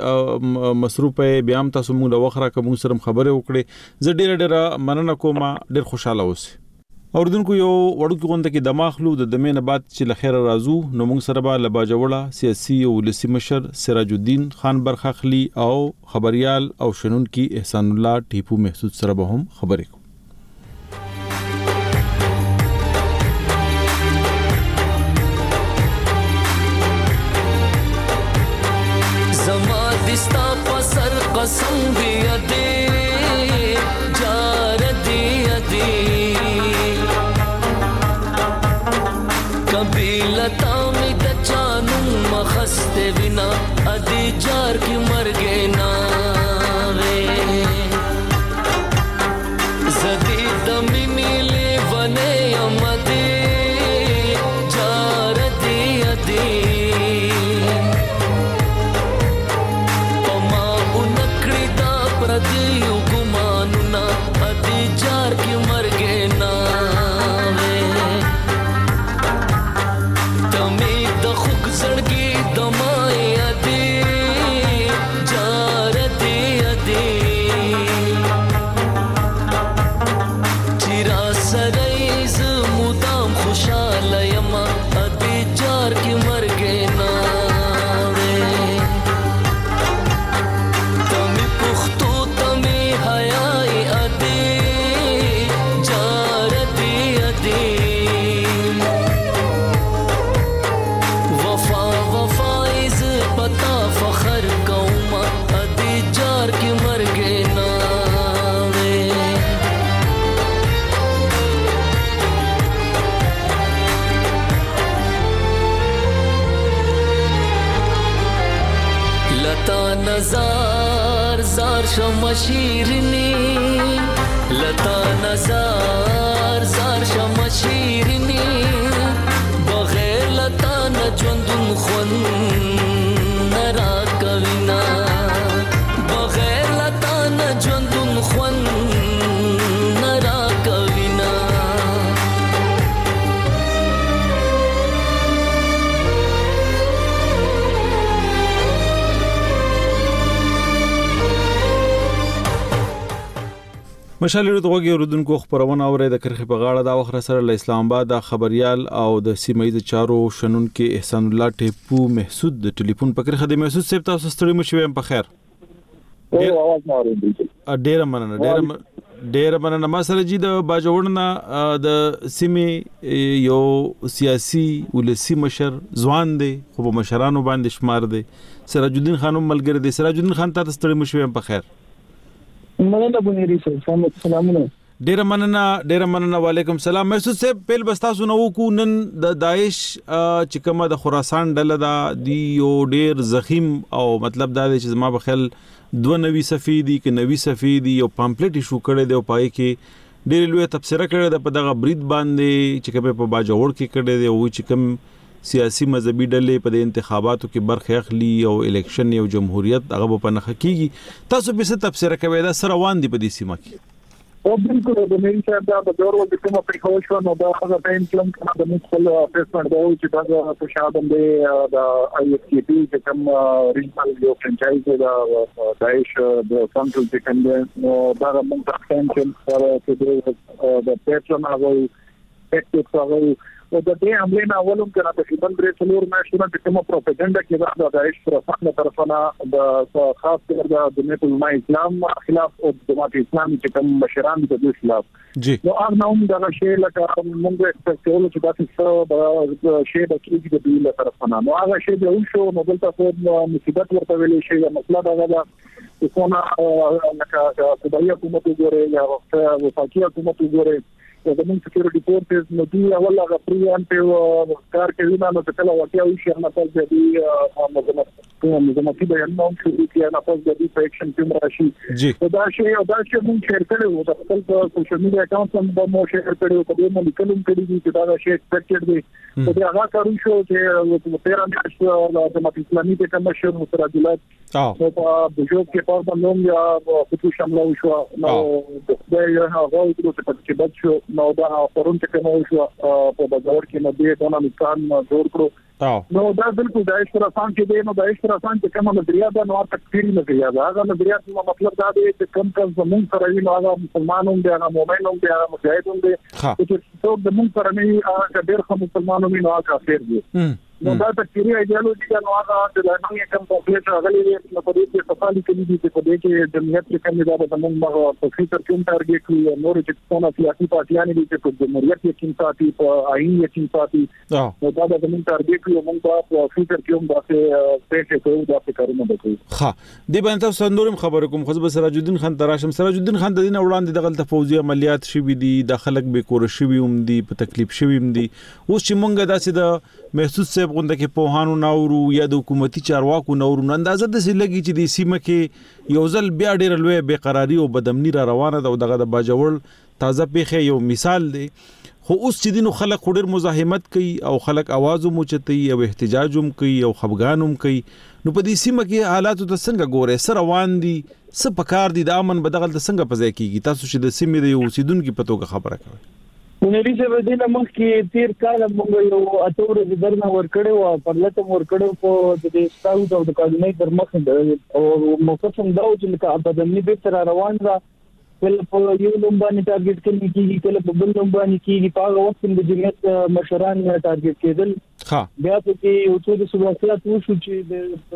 کې مصروف بیا هم تاسو موږ د وخره کوم سره خبرې وکړې زه ډیر ډیر مننه کوم ډیر خوشاله اوسئ اوردونکو یو وړوکی غونډه کې دماغلو د دمه نه بعد چې لخر رازو نو موږ سره به لباجوړه سیاسي او ولسی مشر سراج الدین خان برخخلی او خبريال او شنون کې احسان الله ټیپو محسود سره به هم خبرې کوو زما دستا پسر قسم دی دې جار دی دې कबीलता में दचानू मखस्ते बिना अदी जार की मर गए ना वे जदी दमी मिले बने अमदे जार दी अदी पमा उनकड़ी दा प्रदी गुमानु ना अदी जार की मर गए ना زړګي دمای ادي جا شمشیرنی لتا نزار زار شمشیرنی بغیر لتا نجوندون خون نرا کوینا بغیر لتا نجوندون خون نرا کوینا مشالې د غوږی اوردونکو خبرونه اوري د کرخي په غاړه دا وخت سره له اسلام آباد د خبريال او د سیمې د چارو شنن کې احسان الله ټیپو محسود د ټلیفون پکې خدمت محسود صاحب تاسو ستړي مشوي په خیر او आवाज ما اوري ډیر مننه ډیر ډیر مننه ما سره جی د باجوړنا د سیمې یو سیاسي ولسی مشر ځوان دی خو په مشرانو باندې شمار دی سراج الدین خانم ملګری دی سراج الدین خان تاسو ستړي مشوي په خیر مننه بنيري صاحب سلامونه ډیر مننه ډیر مننه وعلیکم سلام محسود صاحب پیل بستا سنو کو نن د داعش چې کومه د خراسان ډله دا دی یو ډیر زخیم او مطلب دا چې زما بخل دوه نوي صفې دي ک نوي صفې دي یو پامپلیټ شو کړي دی او پای کې ډیر لوی تبصره کړي د په دغه برید باندې چې کومه په باجوړ کې کړي دی او چې کوم سیاسي مذهبي ډلې په انتخاباتو کې برخه اخلي او الیکشن یو جمهوریت هغه په نخ کېږي تاسو به څه تفسیر کوئ دا سره روان دي په دې سیمه کې او بالکل د مین صاحب دا د ډور د کومه په خو شو نو دا هغه ټایم پلان کنه د مخکل پریسمنت دا چې دا په شادم دی د آی ایف سی پی چې کوم ریجنل یو فرانچایز دا داعش د سنټرل ډیفنس نو دا موږ تاسو چې د پیټرن هغه ټیکټیکس هغه او د دې حمله نه اولم کنه تقریبا درې څلور میاشتونه د کومه پروپاګاندا کې دا د داعش پر خپله طرفانه د خاص کر د جمعیت العلماء اسلام خلاف او د جماعت اسلامي چې کوم مشران د دې خلاف جی نو هغه نوم دا شی لکه موږ ایکسپیکټ کولو چې دا څه د شی د کېږي د دې طرفانه نو هغه شی د شو نو بلته په مصیبت ورته ویلې شي یا مسله دا ده چې څونه لکه صدايا حکومت وګوري یا وفاقي حکومت وګوري د موږ سکیورټي فورسز نو دی اول هغه پریان په کار کوي نو څه کله واقعي او شي نه پاتې دی مزمت مزمتي بیان نو چې کی نه پاتې دی په اکشن کې راشي دا شی او دا شی موږ شیر کړو د خپل سوشل میډیا اکاونټ هم مو شیر کړو په دې باندې کلم کړی دي چې دا شی ایکسپیکټډ دی په دې هغه کارو شو چې په تیر میاشت د جماعت اسلامي د کمشن متراجلات او په بجوب کې په باندې یا په شامل شو نو د یو هغه چې بد شو نو دا پرون چې کوم شو په بازار کې نو دې ټول امکان جوړ کړو نو دا بالکل د اشتراکان کې دی نو د اشتراکان چې کوم نظریه دا نو تکفیر نظریه دا هغه نظریه چې مطلب دا دی چې کوم کس زمون سره وي نو هغه مسلمانون دی هغه مؤمنون دی هغه مجاهدون دی چې څوک د مون سره نه هغه ډېر خو مسلمانون نو هغه کافر دی نو دا تکفیری ایدیالوژي نو هغه د لانګ کوم پولیټ راغلي دی نو په دې کې صفالي کوي دي چې په دې کې جمعیت کې کوم دا د مون مغه په فکر کوم ټارګټ کوي نور چې څونه سیاسي پارټیان دي چې په جمهوریت کې کوم ساتي په آئین کې کوم ساتي نو دا د مون ټارګټ کوي مونږ په فکر کوم دا څه څه کوي دا څه کارونه کوي ها دې باندې تاسو نورم خبر کوم خو سراج الدین خان تراشم سراج الدین خان د دین وړاندې د غلط فوزي عملیات شوي دي د خلک به کور شوي هم دي په تکلیف شوي هم دي اوس چې مونږ داسې د محسوس صاحب غونډه کې په هانو ناورو یا د حکومتي چارواکو نورو اندازه د سلګي چې د سیمه کې یو ځل بیا ډېر لوی بے قراری او بدامنی را روانه ده او دغه د باجوړ تازه پیخه یو مثال دی خو اوس چې دینو خلک ډېر مزاحمت کوي او خلک आवाज موچتي او احتجاج هم کوي او خفګان هم کوي نو په دې سیمه کې حالات ته څنګه ګوره سره روان دي څه پکار دي د امن بدغل د څنګه پځای کیږي تاسو چې د سیمه د اوسیدونکو په توګه خبره کوي ونری څه ودینه مخ کې تیر کال موږ یو اتور د درنه ور کړو او په لته ور کړو په د سټاوټ او د کارنۍ در مخ او موقفم دا چې لکه ابدنی به تر روان را کله په یو لومباني ټارګټ کې کیږي کله په بل لومباني کیږي په هغه وخت کې د جمعیت مشران ټارګټ کېدل ها بیا په کې یو څه د سلوکیات وشو چې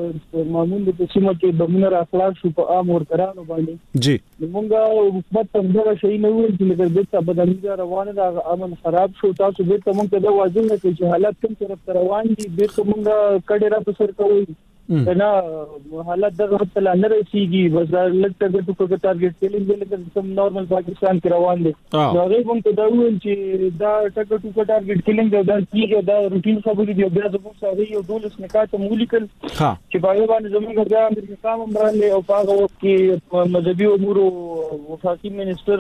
د معمول د سیمه کې د منر اخلاق شو په عام ورکرانو باندې جی موږ حکومت څنګه شي نه ویل چې د دې بدني روانه د امن خراب شو تاسو به ته موږ ته د واځي نه چې حالات کوم طرف روان دي به موږ کډه را په سر کوي نه حالت دغه تل نه رسیږي بس لکه د ټکو ټارګټ کېلینګ لکه سم نورمال پاکستان کې روان دي نو هغه هم ته دا ویل چې دا ټکو ټکو ټارګټ کېلینګ دا کیږي دا روټین خبرې دی بیا زموږ سره یو دولس نکات مولیکل چې باید باندې زموږ د امریکا هم راغلي او هغه وخت کې مذهبي امور وفاقي منسٹر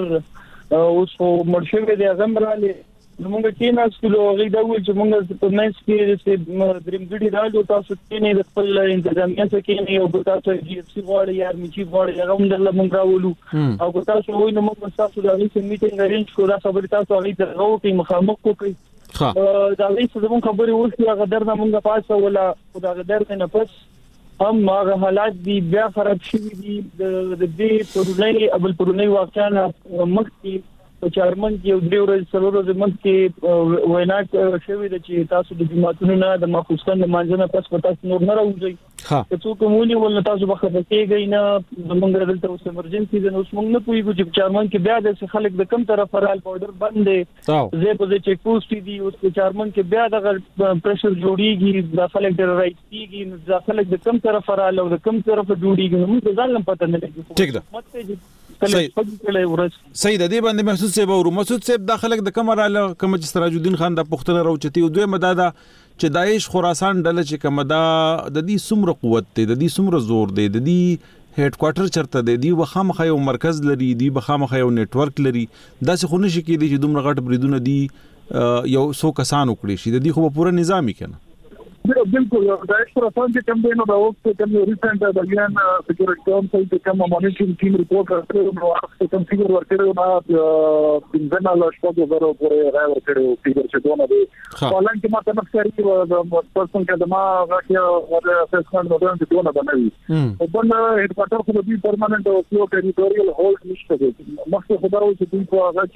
اوس مرشد دی اعظم راغلي نو موږ کې نه ستلو غي دا ویل چې موږ په منځ کې چې درمګړي راځو تاسو کې نه د خپل انتظامیه څخه کې نه یو تاسو جی اف سی غواړي یا میچي غواړي هغه هم د موږ راولو او تاسو وایي نو موږ تاسو د هغې میټینګ ارینج کړو دا خبرې تاسو هغه درغو کې مخامخ کوي ها دا هیڅ د موږ خبرې وشي هغه درنه موږ پاسه ولا خدای درته نه پس هم هغه حالات دی بیا خراب شي دي د دې پرونی ابل پرونی واقعا مخکې په چارمن کې یو درې ورځې څلور ورځې مخ کې وینا شوې ده چې تاسو د جماعتونو نه د ماخوستان د مانځنه پس په تاسو نور نه راوځي چې څوک مونږ ول تاسو به خبر کېږئ نه موږ دلته اوس ایمرجنسي ده نو موږ نه پوهیږو چې چارمن کې بیا د خلک د کم طرف رال پاوډر باندې زه په چیک پوسټ دي اوس په چارمن کې بیا د پريشر جوړیږي د خلک د رائټ کیږي د خلک د کم طرف رال او د کم طرف جوړیږي نو موږ ځان پته نه لګي ټیک ده صحیح صحیح د دې باندې محسوس سیب او مسعود سیب د خلک د کمراله کوم چې سراج الدین خان د پښتنه راوچتي او دوی مدادا چې داعش خراسان ډله چې کوم دا د دې سمره قوت دی د دې سمره زور دی د دې هډ کوارټر چرته دی دی وخامخ یو مرکز لري دی بخامخ یو نیټورک لري دا څه خونه شي کې دی چې دومره غټ بریدونه دی یو سو کسان وکړي شي د دې خو پوره نظامی کنه بالکل داعش خراسان کې کوم دی نو دا وخت کوم ریسنت د یو ان سکیورټي کونسل کې کوم مانیټرینګ ټیم ریپورت کړو نو هغه کوم فیګر ورکړو نو پنځه نه شپږ زره پورې راي ورکړو فیګر چې دونه دی حالان کې ما ته نفسري د پرسن کې د ما راکیا ور اسسمنت نو دونه دونه بنوي په بل هډ کوارټر خو د پرمننت او یو ټریټوریال هولډ نشته دی مخکې خبرو چې دوی په هغه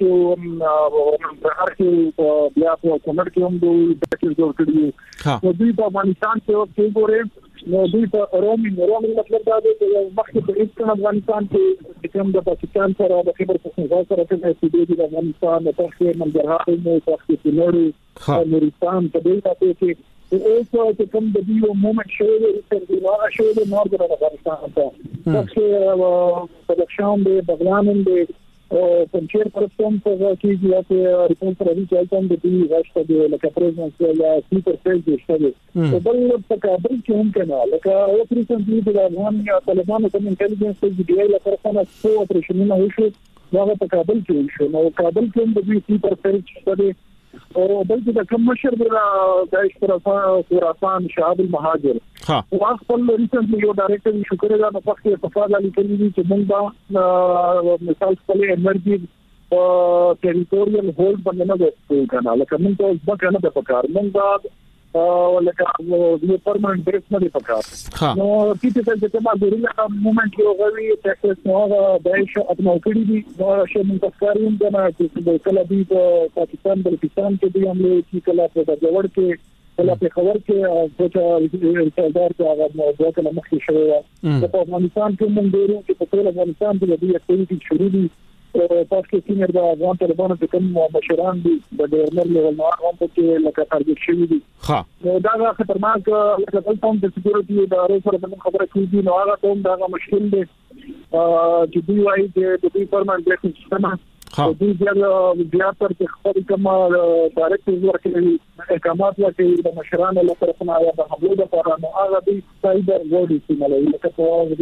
کې هر کې بیا په کمر کې هم دوی د جوړ کړی نو دوی افغانستان کې کې ګورې نو دوی په رومینګ رومینګ مطلب دا دی چې مخکې په ایسترن افغانستان کې کوم د پاکستان سره د خبر پښتونخوا سره کې د افغانستان د تخیر منځرهاوی نو تخیر نوري نورستان په دې تاسو کې اوس چې کوم د یو مومنت شوی چې د نور شوی د نور د افغانستان ته تاسو په شام د بغلان د او پنځیر پرسم په کې چې ریپورت راځي چې تاسو د دې غاښ د لکه پرزنس یا سپیکر فیل دي شته په بل په کابل کې هم کنه لکه او پرسنټلی د افغان یا طالبانو کوم انټيليجنس د ډي ای لپاره څنګه څو اپریشنونه وشو هغه په کابل کې وشو نو کابل کې هم د دې سپیکر فیل شته او بلکې د کوم مشر د داعش خراسان شهاب المهاجر او خپل ریسنټلی یو ډایرکټر شو کړی دا په وخت کې تفاضل علی کلی چې موږ دا مثال خپل انرژي او ټریټوریال هولډ باندې نه وځو کنه لکه موږ ته ځکه نه د پکار موږ دا او لکه د پرمننت بریک نه دی پکار نو چې چې ما ګورل مومنت یو غوي ټیکس نو دا داعش خپل کړی دي نو چې موږ تفکرین دا چې کله دی په پاکستان بلوچستان کې دی عمله چې کله په جوړ کې کله په خبر کې چې رسالدار کې هغه موضوع کله مخکې شوی په افغانستان کې موږ ګورو چې په ټول افغانستان کې د دې اکټیویټي شروع دي تاسو کې سینر د افغان طالبانو د کوم مشران دي د ګورنر لیول نو هغه په کې لکه تارګټ شوی دي ها نو دا خطرناک لکه تاسو د سکیورټي د سره د خبره کوي نو هغه کوم دا مشکل دي چې دوی وايي چې د دې پرمننت بریک سیستم دوی بیا تر چې خپل کوم ډایرکټ ورکړي احکامات ورکړي د مشرانو لپاره څنګه یا د حمله لپاره نو هغه دي سایبر وارډ استعمالوي لکه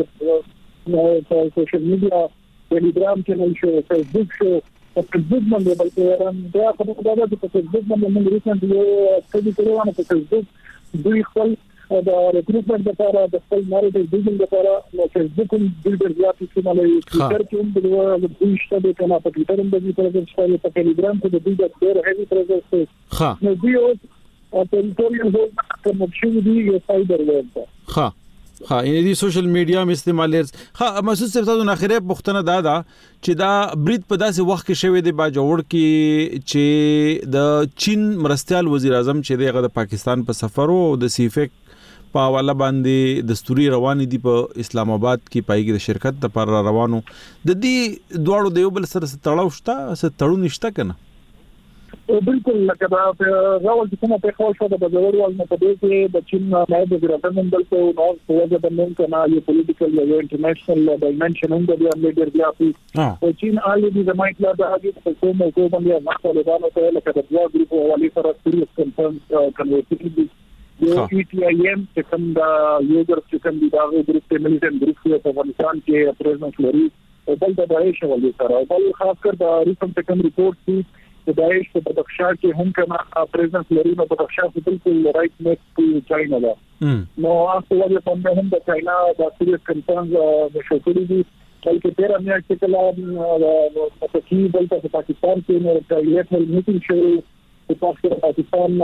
په سوشل میډیا ټلګرام چینل شو فیسبوک شو په فیسبوک باندې بلکې دا خبره دا ده چې فیسبوک باندې موږ ریسنټلی یو سټډي کړو نو په فیسبوک دوی خپل د ریکروټمنټ لپاره د خپل ناریټیو بیلډینګ لپاره نو فیسبوک هم ډېر زیات استعمالوي ټویټر کې هم د دوی شته کنه په ټویټر هم د دې پرځ شته په ټلګرام کې د دوی د ډېر هیوی پرځ شته نو دوی او ټریټوریال هولډ کوم شي دی یو سایبر وارډ ها ها یعنی دی سوشل میډیا هم استعمالیر ها محسوس څه تاسو نه اخره پښتنه دادا چې دا برید په داسې وخت کې شوی دی با جوړ کې چې د چین مرستيال وزیر اعظم چې دغه د پاکستان په سفر او د سیفک په حواله باندې دستوري روان دي په اسلام آباد کې پایګي د شرکت لپاره روانو د دې دواړو دیوبل سره تړاو شته څه تړون نشته کنه بالکل لکه دا راول چې کومه په خوا شو د بازار ول نه پدې کې د چین نائب وزیر اعظم بل څه نو په وجه د نن کنا یو پولیټیکل یا انټرنیشنل ډایمنشن هم د لیډر دی اپ چین آلریډي د مایټ لا د هغه په کومه کومه باندې مخاله باندې ته لکه د دوه ګروپ والی سره سریس کنفرم کنورټیبل دي یو ای ټي آی ایم چې کوم دا یو ګروپ چې کوم دی دا ګروپ ته ملیټن ګروپ په افغانستان کې پریزنټ لري او بل د داعش والی سره بل خاص کر د ریسنت کوم ریپورت دی د داعش په بدخشان کې هم کنا پریزنس لري نو بدخشان په بالکل رائټ نیکسټ ټو چاینا ده نو هغه وجه په هم د چاینا د سیریس کنسرنز د شوکړي دي بلکې تیر امیا چې کله په کې بل په پاکستان کې نو د یو میټینګ شوی په پاکستان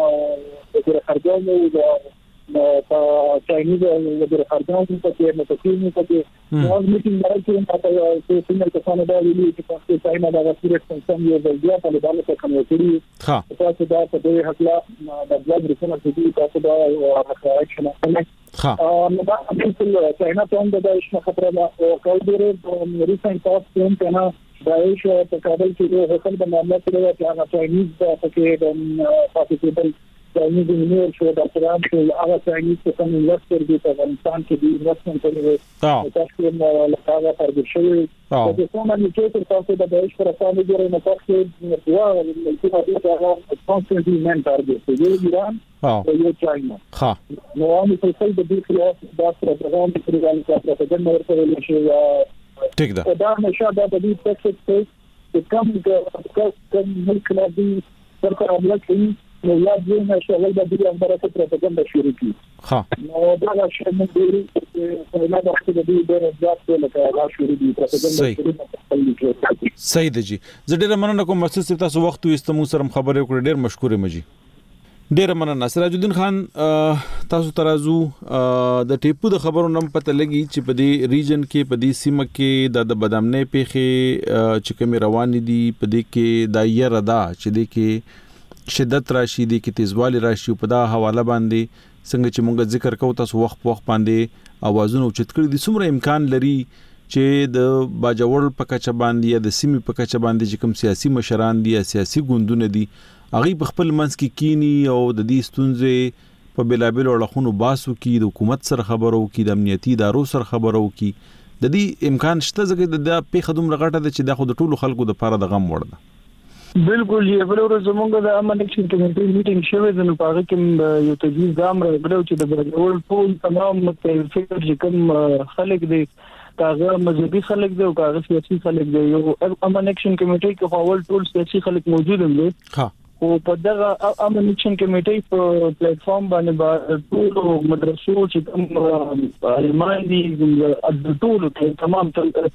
د خارجانو نو په چاینیز د خارجانو په کې نو په کې په کې نو میټینګ راځي په چې څنګه کسانو دا ویلي چې په چاینا د سیریس کنسرن یو د بیا په لاره کې کوم کړي ها تاسو دا په دې حق د بلاد رسنه چې تاسو دا اکشن ها نو دا په چاینا ته هم د داعش خطر او کولډر د ریسنت تاپ څنګه نه داعش په کابل کې یو حکم د معاملې سره چې هغه چاینیز په کې د پاکستان چاینیز انجینیر شو د پرام چې هغه چاینیز څخه کوم انویسټر دی په افغانستان کې دی انویسټمنت کوي تاسو کوم لکه پر شوی د کومه چې تاسو د داعش پر اساس دی نو تاسو دوا چې هغه هغه کانستنټلی مین ټارګټ دی ایران او یو چاینا ها نو هم په څه د دې خلاف د پروګرام د پروګرام په څیر ورته لشي ټیک ده دا نشه دا د دې ټیکس چې کوم کوم ملک نه دی سرکار عمل کوي نو یاد یې نشه ول د دې امبره ته پروپاګاندا شروع کی ها نو دا شی موږ دی چې نه د وخت د دې ډېر ځات لکه دا شروع دي پروپاګاندا صحیح دی جی زه ډېر مننه کوم مؤسسه تاسو وخت واستمو سره خبرې وکړې ډېر مشکور یم جی ډیر مننه سراج الدین خان تاسو ترازو د ټیپو د خبرو نم پته لګي چې په دې ریجن کې په دې سیمه کې د بدامنې پیخي چې کوم روان دي په دې کې د یره دا چې دې کې شدت راشي دي کې تیزوالی راشي په دا حواله باندې څنګه چې مونږ ذکر کوو تاسو وخت په وخت باندې اوازونه اوچت کړی دي څومره امکان لري چې د باجوړ په کچه باندې یا د سیمې په کچه باندې چې کوم سیاسي مشران دي یا سیاسي ګوندونه دي هغه په خپل منځ کې کینی او د دې ستونزې په بلابل اړخونو باسو کې د حکومت سره خبرو کې د امنیتي ادارو سره خبرو کې د دې امکان شته ځکه د په خدوم رغټه د چې د خود ټولو خلکو د لپاره د غم وړ ده بالکل یې بل ورځ زمونږ د امن اکشن کمیټې میټینګ شوه د نو پاره کې یو تجویز ګام راغلی چې د بجوړ ټول تمام متفق چې کوم خلک دي کاغه مذهبي خلک دي او کاغه سیاسي خلک دي یو امن اکشن کمیټې کې اول ټول سیاسي خلک موجود دي ها او په دغه امن اکشن کمیټې په پلیټ فارم باندې ټول مدرسو چې کوم علمان دي د ټول تمام چې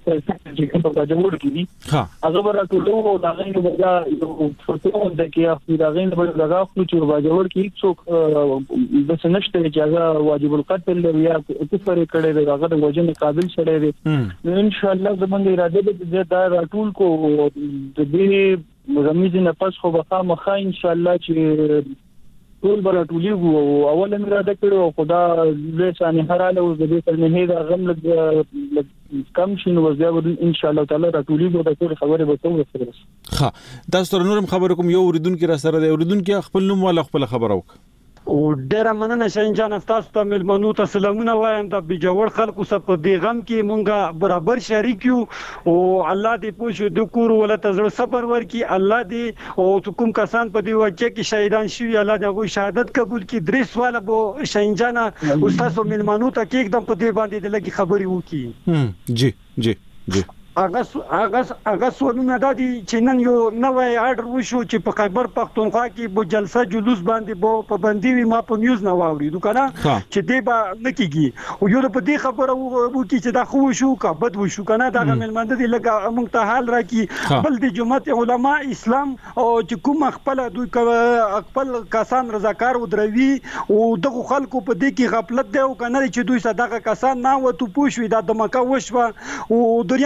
کوم په جوړ کې دي هغه ورته له دا غوښنه ودا یو فوټو د کې دا غوښنه په لګا خو چې په جوړ کې څوک د سنشت اجازه واجب القتل یا کفر کړي دی هغه د وجنه قابل شړي دي ان شاء الله زمونږ اراده ده دا راټول کو د دې مزمز نه پس خو بخا مخا ان شاء الله چې ټول برټولي وو اول امر ادا کړو خدا دې ثاني هراله او دې تر نه دا غم لګ کم شنو وځي ان شاء الله تعالی راټولي وو د ټول خبره به څنګه سره ها دا ستر نورم خبر کوم یو اوریدونکو را سره دی اوریدونکو خپل نوم ولا خپل خبر وک او ډیر مننه شین جان تاسو ته ملمنو ته سلامونه وایم د بجوړ خلکو سره په دې غم کې مونږه برابر شریک یو او الله دې پوښو د کور ول ته زړه صبر ورکي الله دې او کوم کسان په دې وجه کې شهیدان شوی الله دې غو شهادت قبول کړي درې سوال به شین جان او تاسو ملمنو ته کې एकदम په دې باندې د لګي خبري وکي جی جی جی اگست اگست اگست ولونه د دې چې نن یو نوې آرډر وشو چې په خیبر پختونخوا کې به جلسه جلوس باندې به پابندي وي ما په نیوز نه واورېدو کنه چې دې به نکېږي او یو په دې خبره وو چې دا خو شو کا بد وشو کنه دا ملمند دي لکه موږ ته حال راکې بل د جماعت علما اسلام او چې کوم خپل دوی خپل کسان رضاکار ودروي او دغه خلکو په دې کې غفلت دی او کنه چې دوی صدقه کسان نه وته پوښوي دا د مکه وشو او دریم دا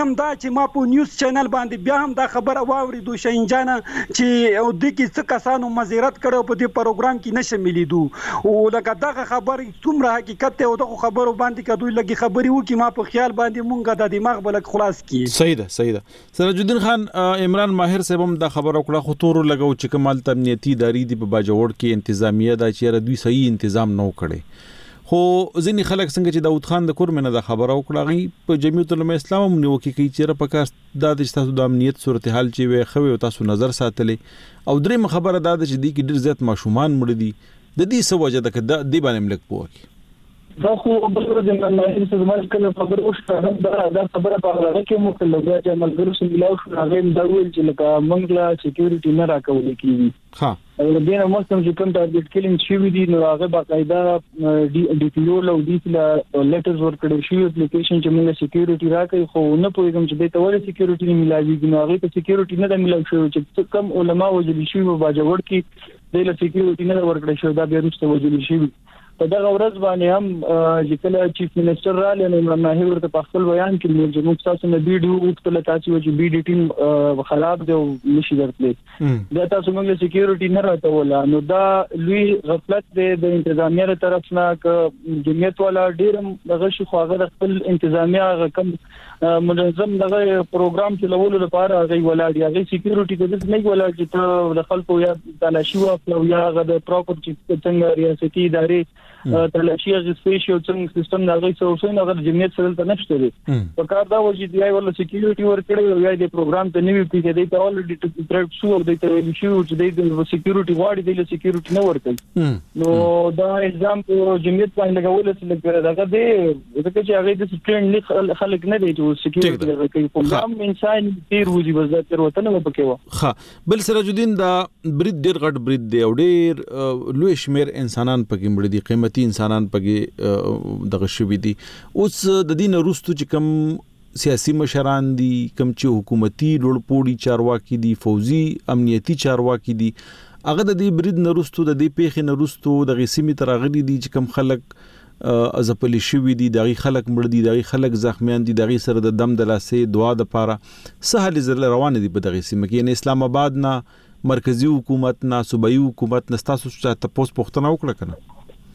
چې ما په نیوز چینل باندې بیا هم دا خبره واوریدو شاهین جان چې او د کی څه کسانو مزیرت کړو په دې پروګرام کې نشه ملیدو او لکه دغه خبر څومره حقیقت ته او دغه خبرو باندې کدوې لګي خبري وو کې ما په خیال باندې مونږه د دماغ بلک خلاص کی. صحیح ده صحیح ده. سراج الدین خان عمران ماهر صاحب هم دا خبر وکړه خو تور لګاو چې کمال امنیتي ادارې دی په باجوړ کې انتظامیه دا چې دوی صحیح تنظیم نو کړي خو ځینې خلک څنګه چې داود خان د کورمنه د خبره وکړه غي په جمعیت العلماء اسلام هم نیو کې کی چیرې په کار د تاسو د امنیت صورتحال چې وي خو تاسو نظر ساتلې او درې خبره دا چې دی کې ډیر زیات ماشومان مړ دي د دې څه وجه ده چې د دې باندې ملک پوهه دا خو بل ورځ نه مې څه زموږ کله خبر اوسه دا دا خبره په اړه کې مو کله دا چې عملګرو سره ملاو شو هغه دا ویل چې لکه موږ لا سکیورټي نه راکول کیږي. ها او د دې موسم چې کوم ټارګټ کلینګ شوی دي نو هغه باقاعده ډي پی او او ډي لا لیټرز ورکړل شي اپلیکیشن چې موږ سکیورټي راکړي خو نه پوهیږم چې د تور سکیورټي نه ملاويږي نو هغه ته سکیورټي نه ملاوي شو چې کم علما وجلی شي په باجوړ کې د له سکیورټي نه ورکړل شو دا به رسته وجلی شي. په دغه ورځ باندې هم چې کله چیف منسٹر را لنه عمران ماهر ورته په خپل بیان کې چې موږ تاسو نه ویډیو وکړل تاسو چې بي ډي ټیم خراب دی نشي درتلې دا تاسو موږ سکیورټي نه راټول نو دا لوی غفلت دی د انتظامیه طرف نه ک جمعیت والا ډیرم دغه شي خو هغه خپل انتظامیه کم منظم دغه پروګرام چلولو لپاره هغه ولاړ هغه سکیورټي د دې نه ولاړ چې ته د خلکو یا تلاشي او یا هغه د پراپرټي څنګه ریاستي ادارې تلاشي غو سپیشل څنګه سیستم نه غوښتل او څنګه هغه جمعیت سره ته نشته دي په کار دا و چې دی ولا سکیورټي ورکړي او یا د پروګرام ته نیو پیږي دی ته الریډي ترټ شو او د ته شو چې د سکیورټي واړي د سکیورټي نه ورکړي نو دا ایگزام په جمعیت باندې لګول چې دغه دی دغه چې هغه د سټرینډ خلک نه دی چې سکیورټي کوي په عام انسان تیر وځي بس تر وته نه پکې و. ها بل سراج الدین دا برید ډیر غټ برید دی او ډیر لوی شمیر انسانان پکې مړ دي قیمتي انسانان پکې دغه شوی دي اوس د دین وروستو چې کم سیاسي مشران دي کم چې حکومتي لوړپوړي چارواکي دي فوزي امنیتي چارواکي دي هغه د دې برید نروستو د دې پیښې نروستو د غسیمي ترغلي دي چې کم خلک ازپلی شوی دي دغه خلک مړ دي دغه خلک زخمیان دي دغه سره د دم د لاسې دعا د پاره سهل زر روان دي په دغه سیمه کې نه اسلام آباد نه مرکزی حکومت نه صوبایي حکومت نه تاسو ته تاسو پوښتنه وکړه کنه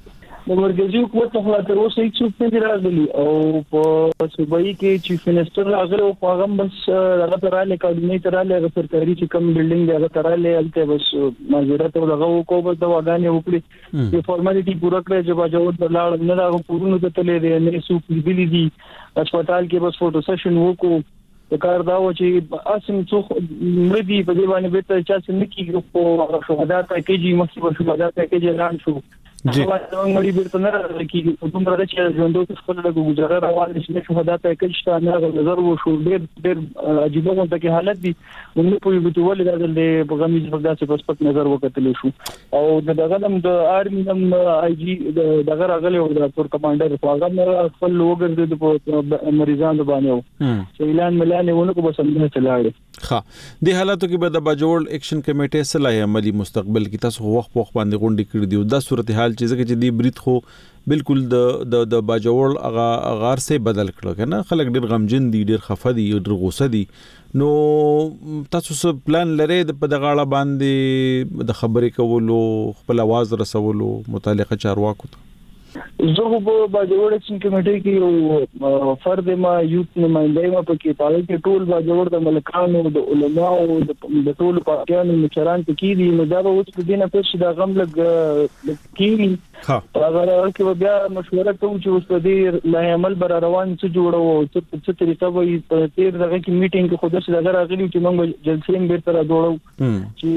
د مرکزی حکومت په خاطر تر اوسه هیڅ څه نه راغلي او په صوبایي کې چیف منسٹر راغلی او هغه بس هغه تراله کابینه تراله هغه سرکاري چې کوم بلډینګ دی هغه تراله الته بس ماجرات او هغه کو بس د واغانې وکړي چې فارمالټي پوره کړې چې باجوړ د لاړ نه راغو پورونو ته تلې دي نه سو پیډلی دي هسپتال کې بس فوټو سیشن وکړو د کار دا و چې اسم څو مړي په دې باندې به ته چې نکي په شهدا ته کېږي مخکې په شهدا ته کېږي اعلان شو جی مړي بیرته نه راکېږي په کوم راځي چې ژوندو څه خپل له گزاره روان شي شهدا ته کېږي چې نه نظر و شو ډېر ډېر عجیب غونډه کې حالت دي موږ په یو ټول د پیغامي ځبدا څخه په سپک نظر وکړل شو او دغه نم د آرمي نم آی جی دغه راغلی او د تور کمانډر په هغه خپل وګرځي د مریضانو باندې چې اعلان ملانه ونه کو بس هم چلاړي. ها د حالاتو کې به د باجوړ اکشن کمیټه صلاح عملی مستقبل کې تاسو وخت په وخت باندې غونډې کړې دي او د صورتحال چې ځکه چې دی برید خو بالکل د د د باجوړ هغه غار سه بدل کړو کنه خلک ډیر غمجن دي ډیر خفه دي ډیر غوسه دي نو تاسو څه پلان لرئ د په دغه باندې د خبرې کولو خپل आवाज رسولو متعلقه چارواکو ته زه په باجوړ اکشن کمیټې کې یو فرد ما یوت نمائنده ما پکې پاره کې ټول باجوړ د ملکانو د علماو د ټول پارټیانو مشران پکې دي نو دا به اوس په دینه پېښ دا غم لګ کېږي ها هغه کې بیا مشوره کوم چې اوس په دې لا عمل بر روان څه جوړو څه څه طریقه وي په تیر دغه کې میټینګ کې خود څه دغه راغلی چې موږ جلسې به تر جوړو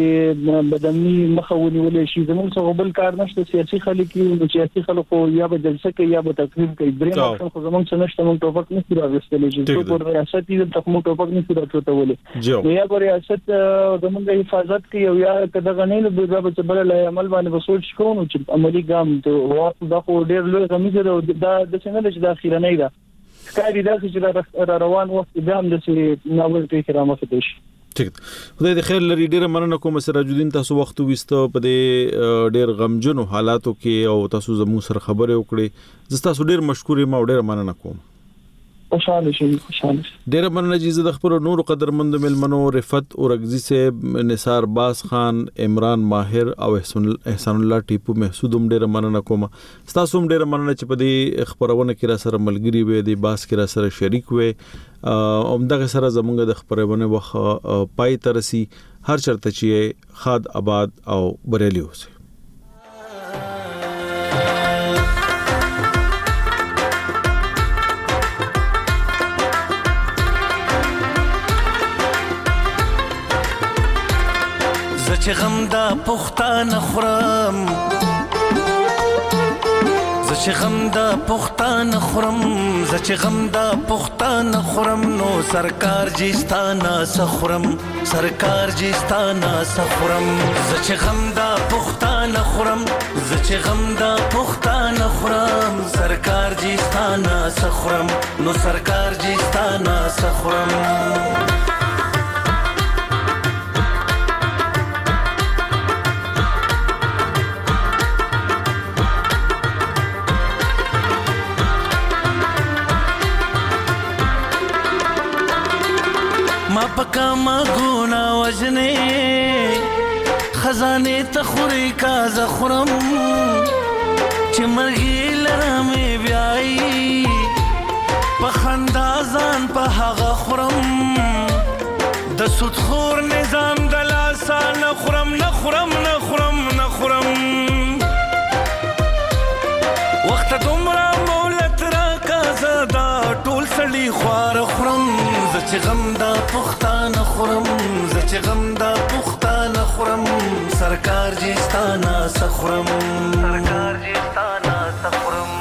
چې بدني مخاوني ولې شي زموږ څه بل کار نشته سیاسي خلک یو سیاسي خلک یا به جلسه کې یا به تقریر کوي درې مخه خو زموږ څه نشته موږ ټوپک نه سره راوستلې چې څو پر ریاست دې ته موږ ټوپک نه سره راوستلې نو یا پر ریاست زموږ حفاظت کوي او یا کداغه نه له بل به بل له عمل باندې وسوچ کوو چې عملی ګام ته واقع دا خو ډېر لوی غمیزه دا د څنګه چې د اخیرا نه ده کاری دا چې روان وخت به هم د ناول کې کرامت دي ټیک خدای دې خیر لري ډیره مننه کوم سراج الدین تاسو وخت وستو په دې ډیر غمجنو حالاتو کې او تاسو زموږ سره خبرې وکړې زه تاسو ډیر مشکور یم او ډیر مننه کوم خوشاله شي خوشاله ډیر مننه چې د خبرو نور قدرمند ملمنو رفت اورغزي صاحب نثار باز خان عمران ماهر او احسان الله ټیپو محسودم ډیر مننه کوم تاسو هم ډیر مننه چې په دې خبرونه کې را سره ملګری وې د باز کې را سره شریک وې اومدغه سره زمونږ د خبرونه وخت پای ترسي هر چرته چې خاد آباد او بریلی اوسه چې غم دا پختانه خورم زه چې غم دا پختانه خورم زه چې غم دا پختانه خورم نو سرکار جستانه سخورم سرکار جستانه سخورم زه چې غم دا پختانه خورم زه چې غم دا پختانه خورم سرکار جستانه سخورم نو سرکار جستانه سخورم ما پکا ما گونا وجنے خزانے تخوری کا زخرم چی مرگی لرمی بیائی پخندازان پا حغا خورم د سود خور نظام دلاسا نخورم نخورم نخورم نخورم وقت دمرا مولت را کا زدا ټول سړی خوار خورم زه چې غم دا پختانه خورم زه چې غم دا پختانه خورم سرکار جستانه سخورم سرکار جستانه سخورم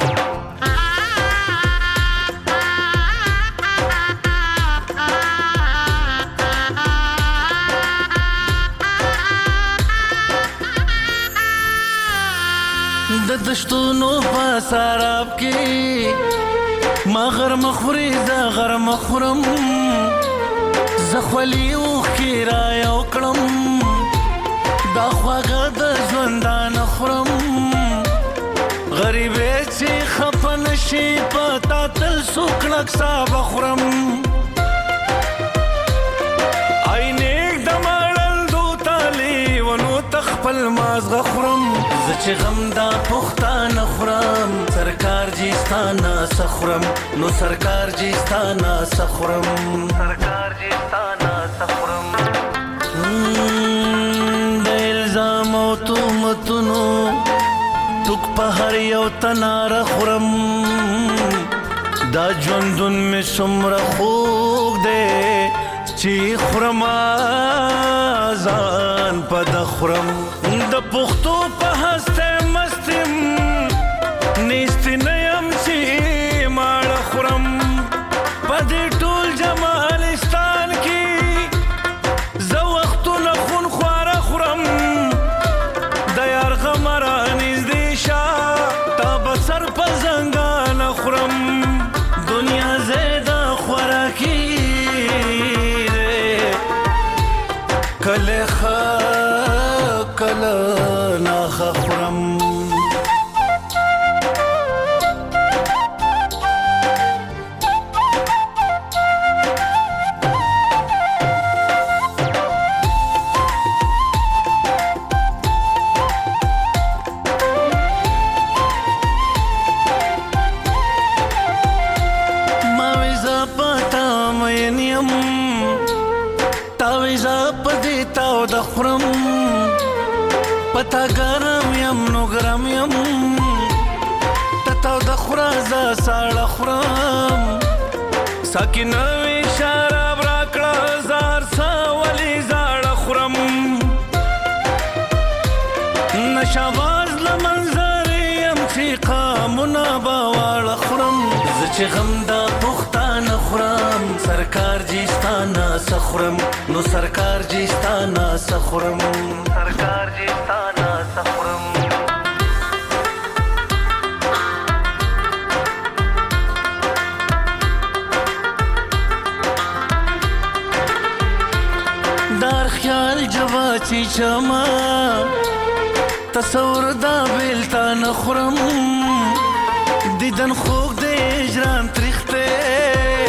د دشتونو په سراب کې ما غر مخوري دا غر مخورم زخولی اوخ کی را یو کړم دا خواږه د ژوندان خورم غریبې چې خفن شي پتا تل سوکړک صاحب خورم عینک د مړل دو تالی ونو تخپل مازغه خورم زه چې غم دا پختانه خورم سرکار جستانه سخورم نو سرکار جستانه سخورم سرکار جستانه سخورم د الزام او تهمتونو توک په هر یو تناره خورم دا ژوندون مې څومره خوږ دی چې خورم ځان په د خورم د پښتو په هسته مستم نیست نیم چې ماړه خورم په دې ټول جمالستان کې زه وختونه خون خواره خورم د یار غمره نږدې شه تا به سر په زنګانه خورم دنیا زیده خوراکي کله ښه کله ناښه خورم ما ویزا پتا مین یم تا ویزا پدې تاو د خورم پتا ګرم یم نو ګرم یم تاو د خورا زه ساړه خورم ساکینه وی شراب راکړه زار څه ولې زاړه خورم نشاواز له منظرې یم چې قامونه به واړه خورم زه چې غم دا پختانه خورم سرکار جستانه سخورم نو سرکار جستانه سخورم سرکار جستانه سخورم دار خیال جوا چی چما تصور دا بیلتا نخورم دیدن خوک دے اجران تریختے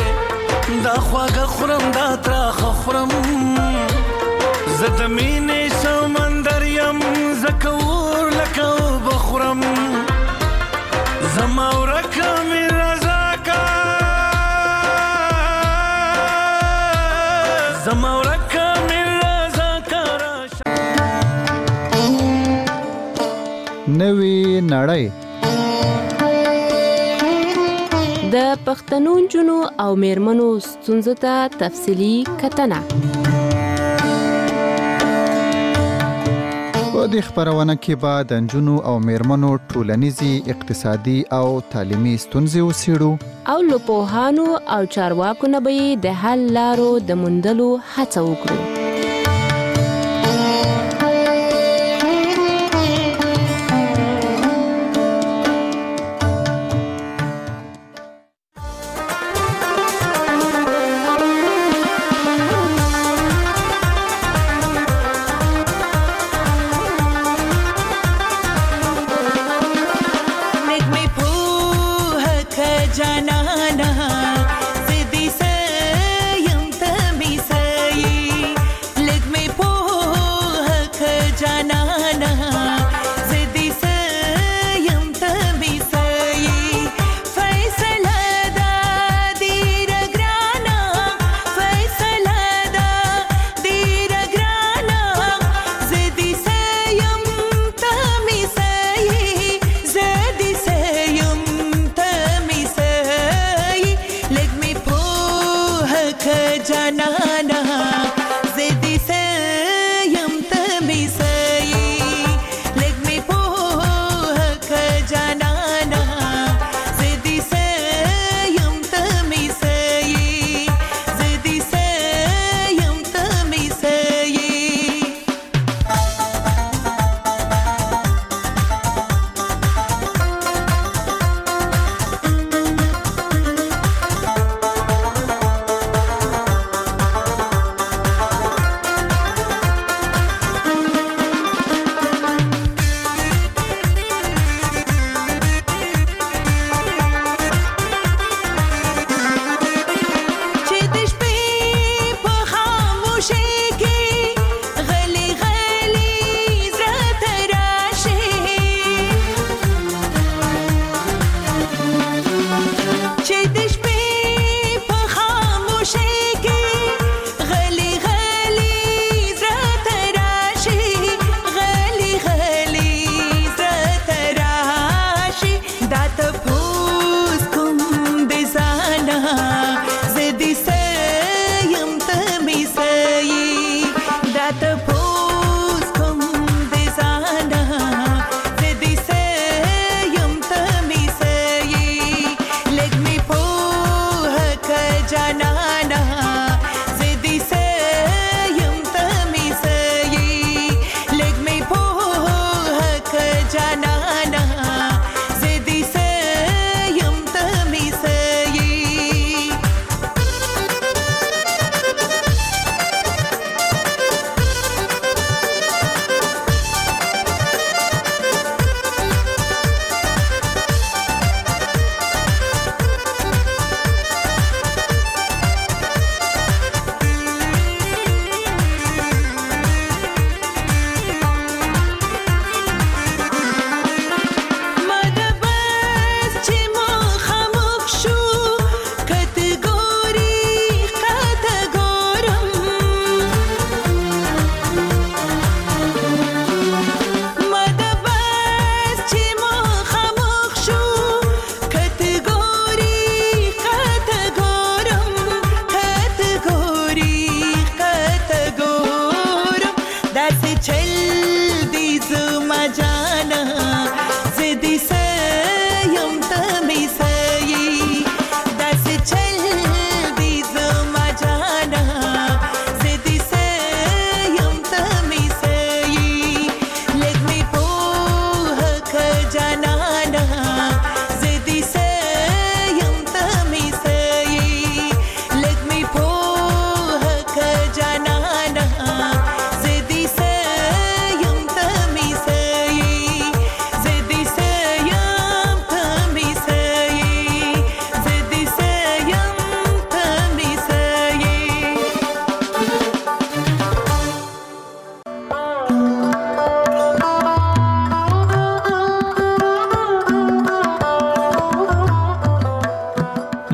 دا خواږه خورم دا تراخه خورم زه د مینې سمندر یم زکه اور لکه اوبه خورم زما ورکه مې رضاکه زما ورکه مې رضاکه نوې نړۍ د پښتنو نجونو او میرمنو ستونزو ته تفصیلي کتنه. په دې خبرونه کې به د نجونو او میرمنو ټولنیزي، اقتصادي او تعلیمي ستونزې وڅېړو او له پوهانو او چارواکو نه به د حل لارو د موندلو هڅه وکړو.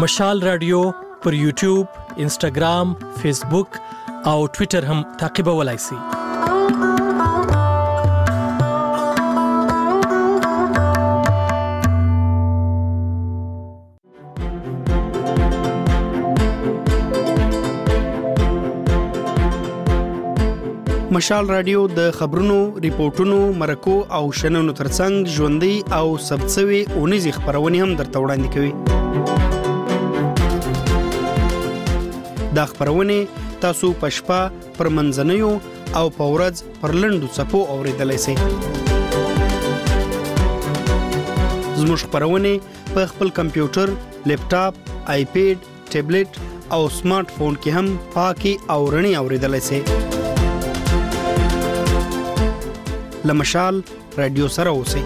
مشال رادیو پر یوټیوب، انسټاګرام، فیسبوک او ټوئیټر هم تعقیبولای شئ. مشال رادیو د خبرونو، ریپورتونو، مرکو او شننو ترڅنګ ژوندۍ او ثبتسوي اونیزې خبرونه هم درته وړاندې کوي. دا خبرونه تاسو په شپه، پر منځنیو او په ورځ پر لنډو څپو اوریدلای شئ. زموږ خبرونه په خپل کمپیوټر، لیپټاپ، آیپیډ، ټابلیټ او سمارټ فون کې هم پاکي او رڼي اوریدلای شئ. لمشال رادیو سره اوسئ.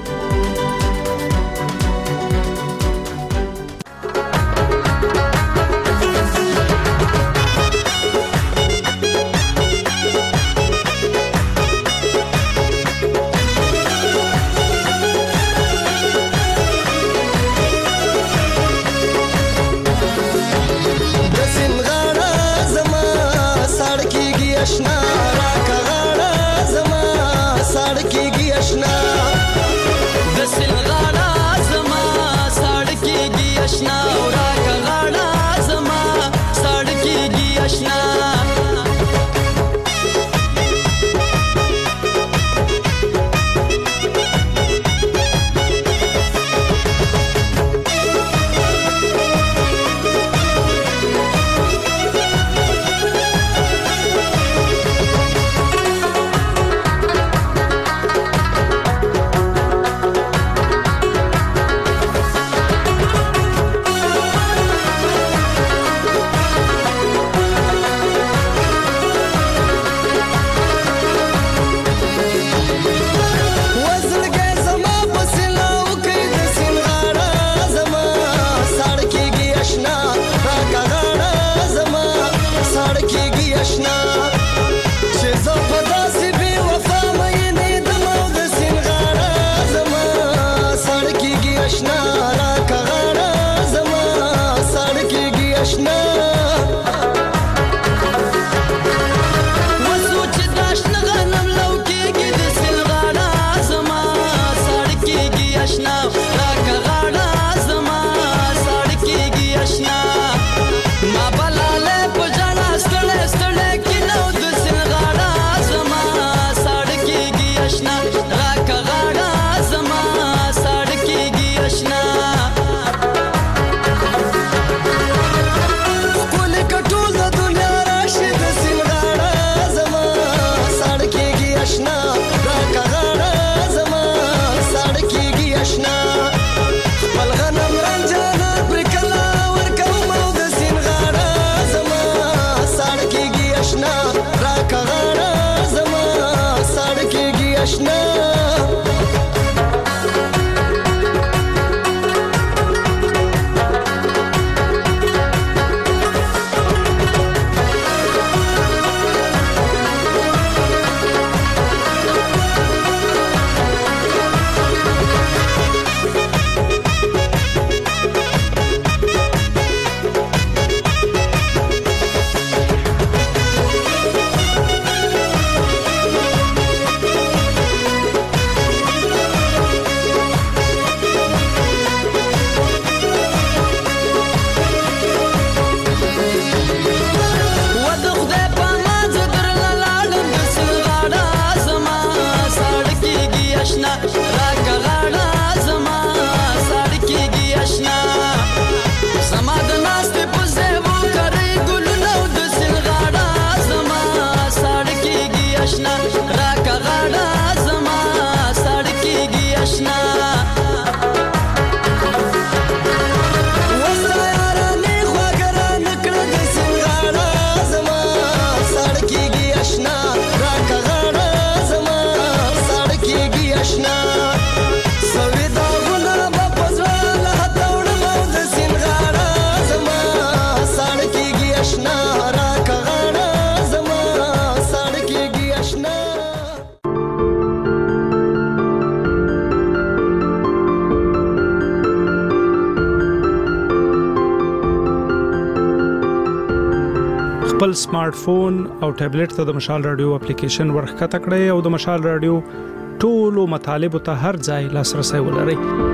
خپل سمارټ فون او ټابلیټ ته د مشال رادیو اپلیکیشن ورخکته کړئ او د مشال رادیو ټولو مطالبه ته هر ځای لاسرسي ولرئ.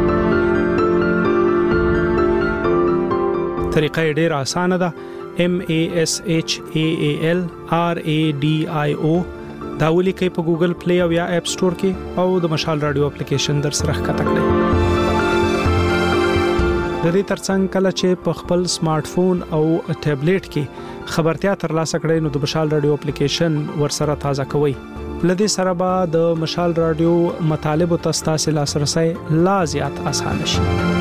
طریقه ډیره اسانه ده. M A S H A A L R A D I O دا ولیکئ په ګوګل پلی او یا اپ سٹور کې او د مشال رادیو اپلیکیشن در سره ښکته کړئ. د دې ترڅنګ کله چې په خپل سمارټ فون او ټابلیټ کې خبرتیا ترلاسه کړئ نو د مشال رادیو اپلیکیشن ورسره تازه کوئ. لدې سره به د مشال رادیو مطالب او تاسو لاسرسي لا زیات اسانه شي.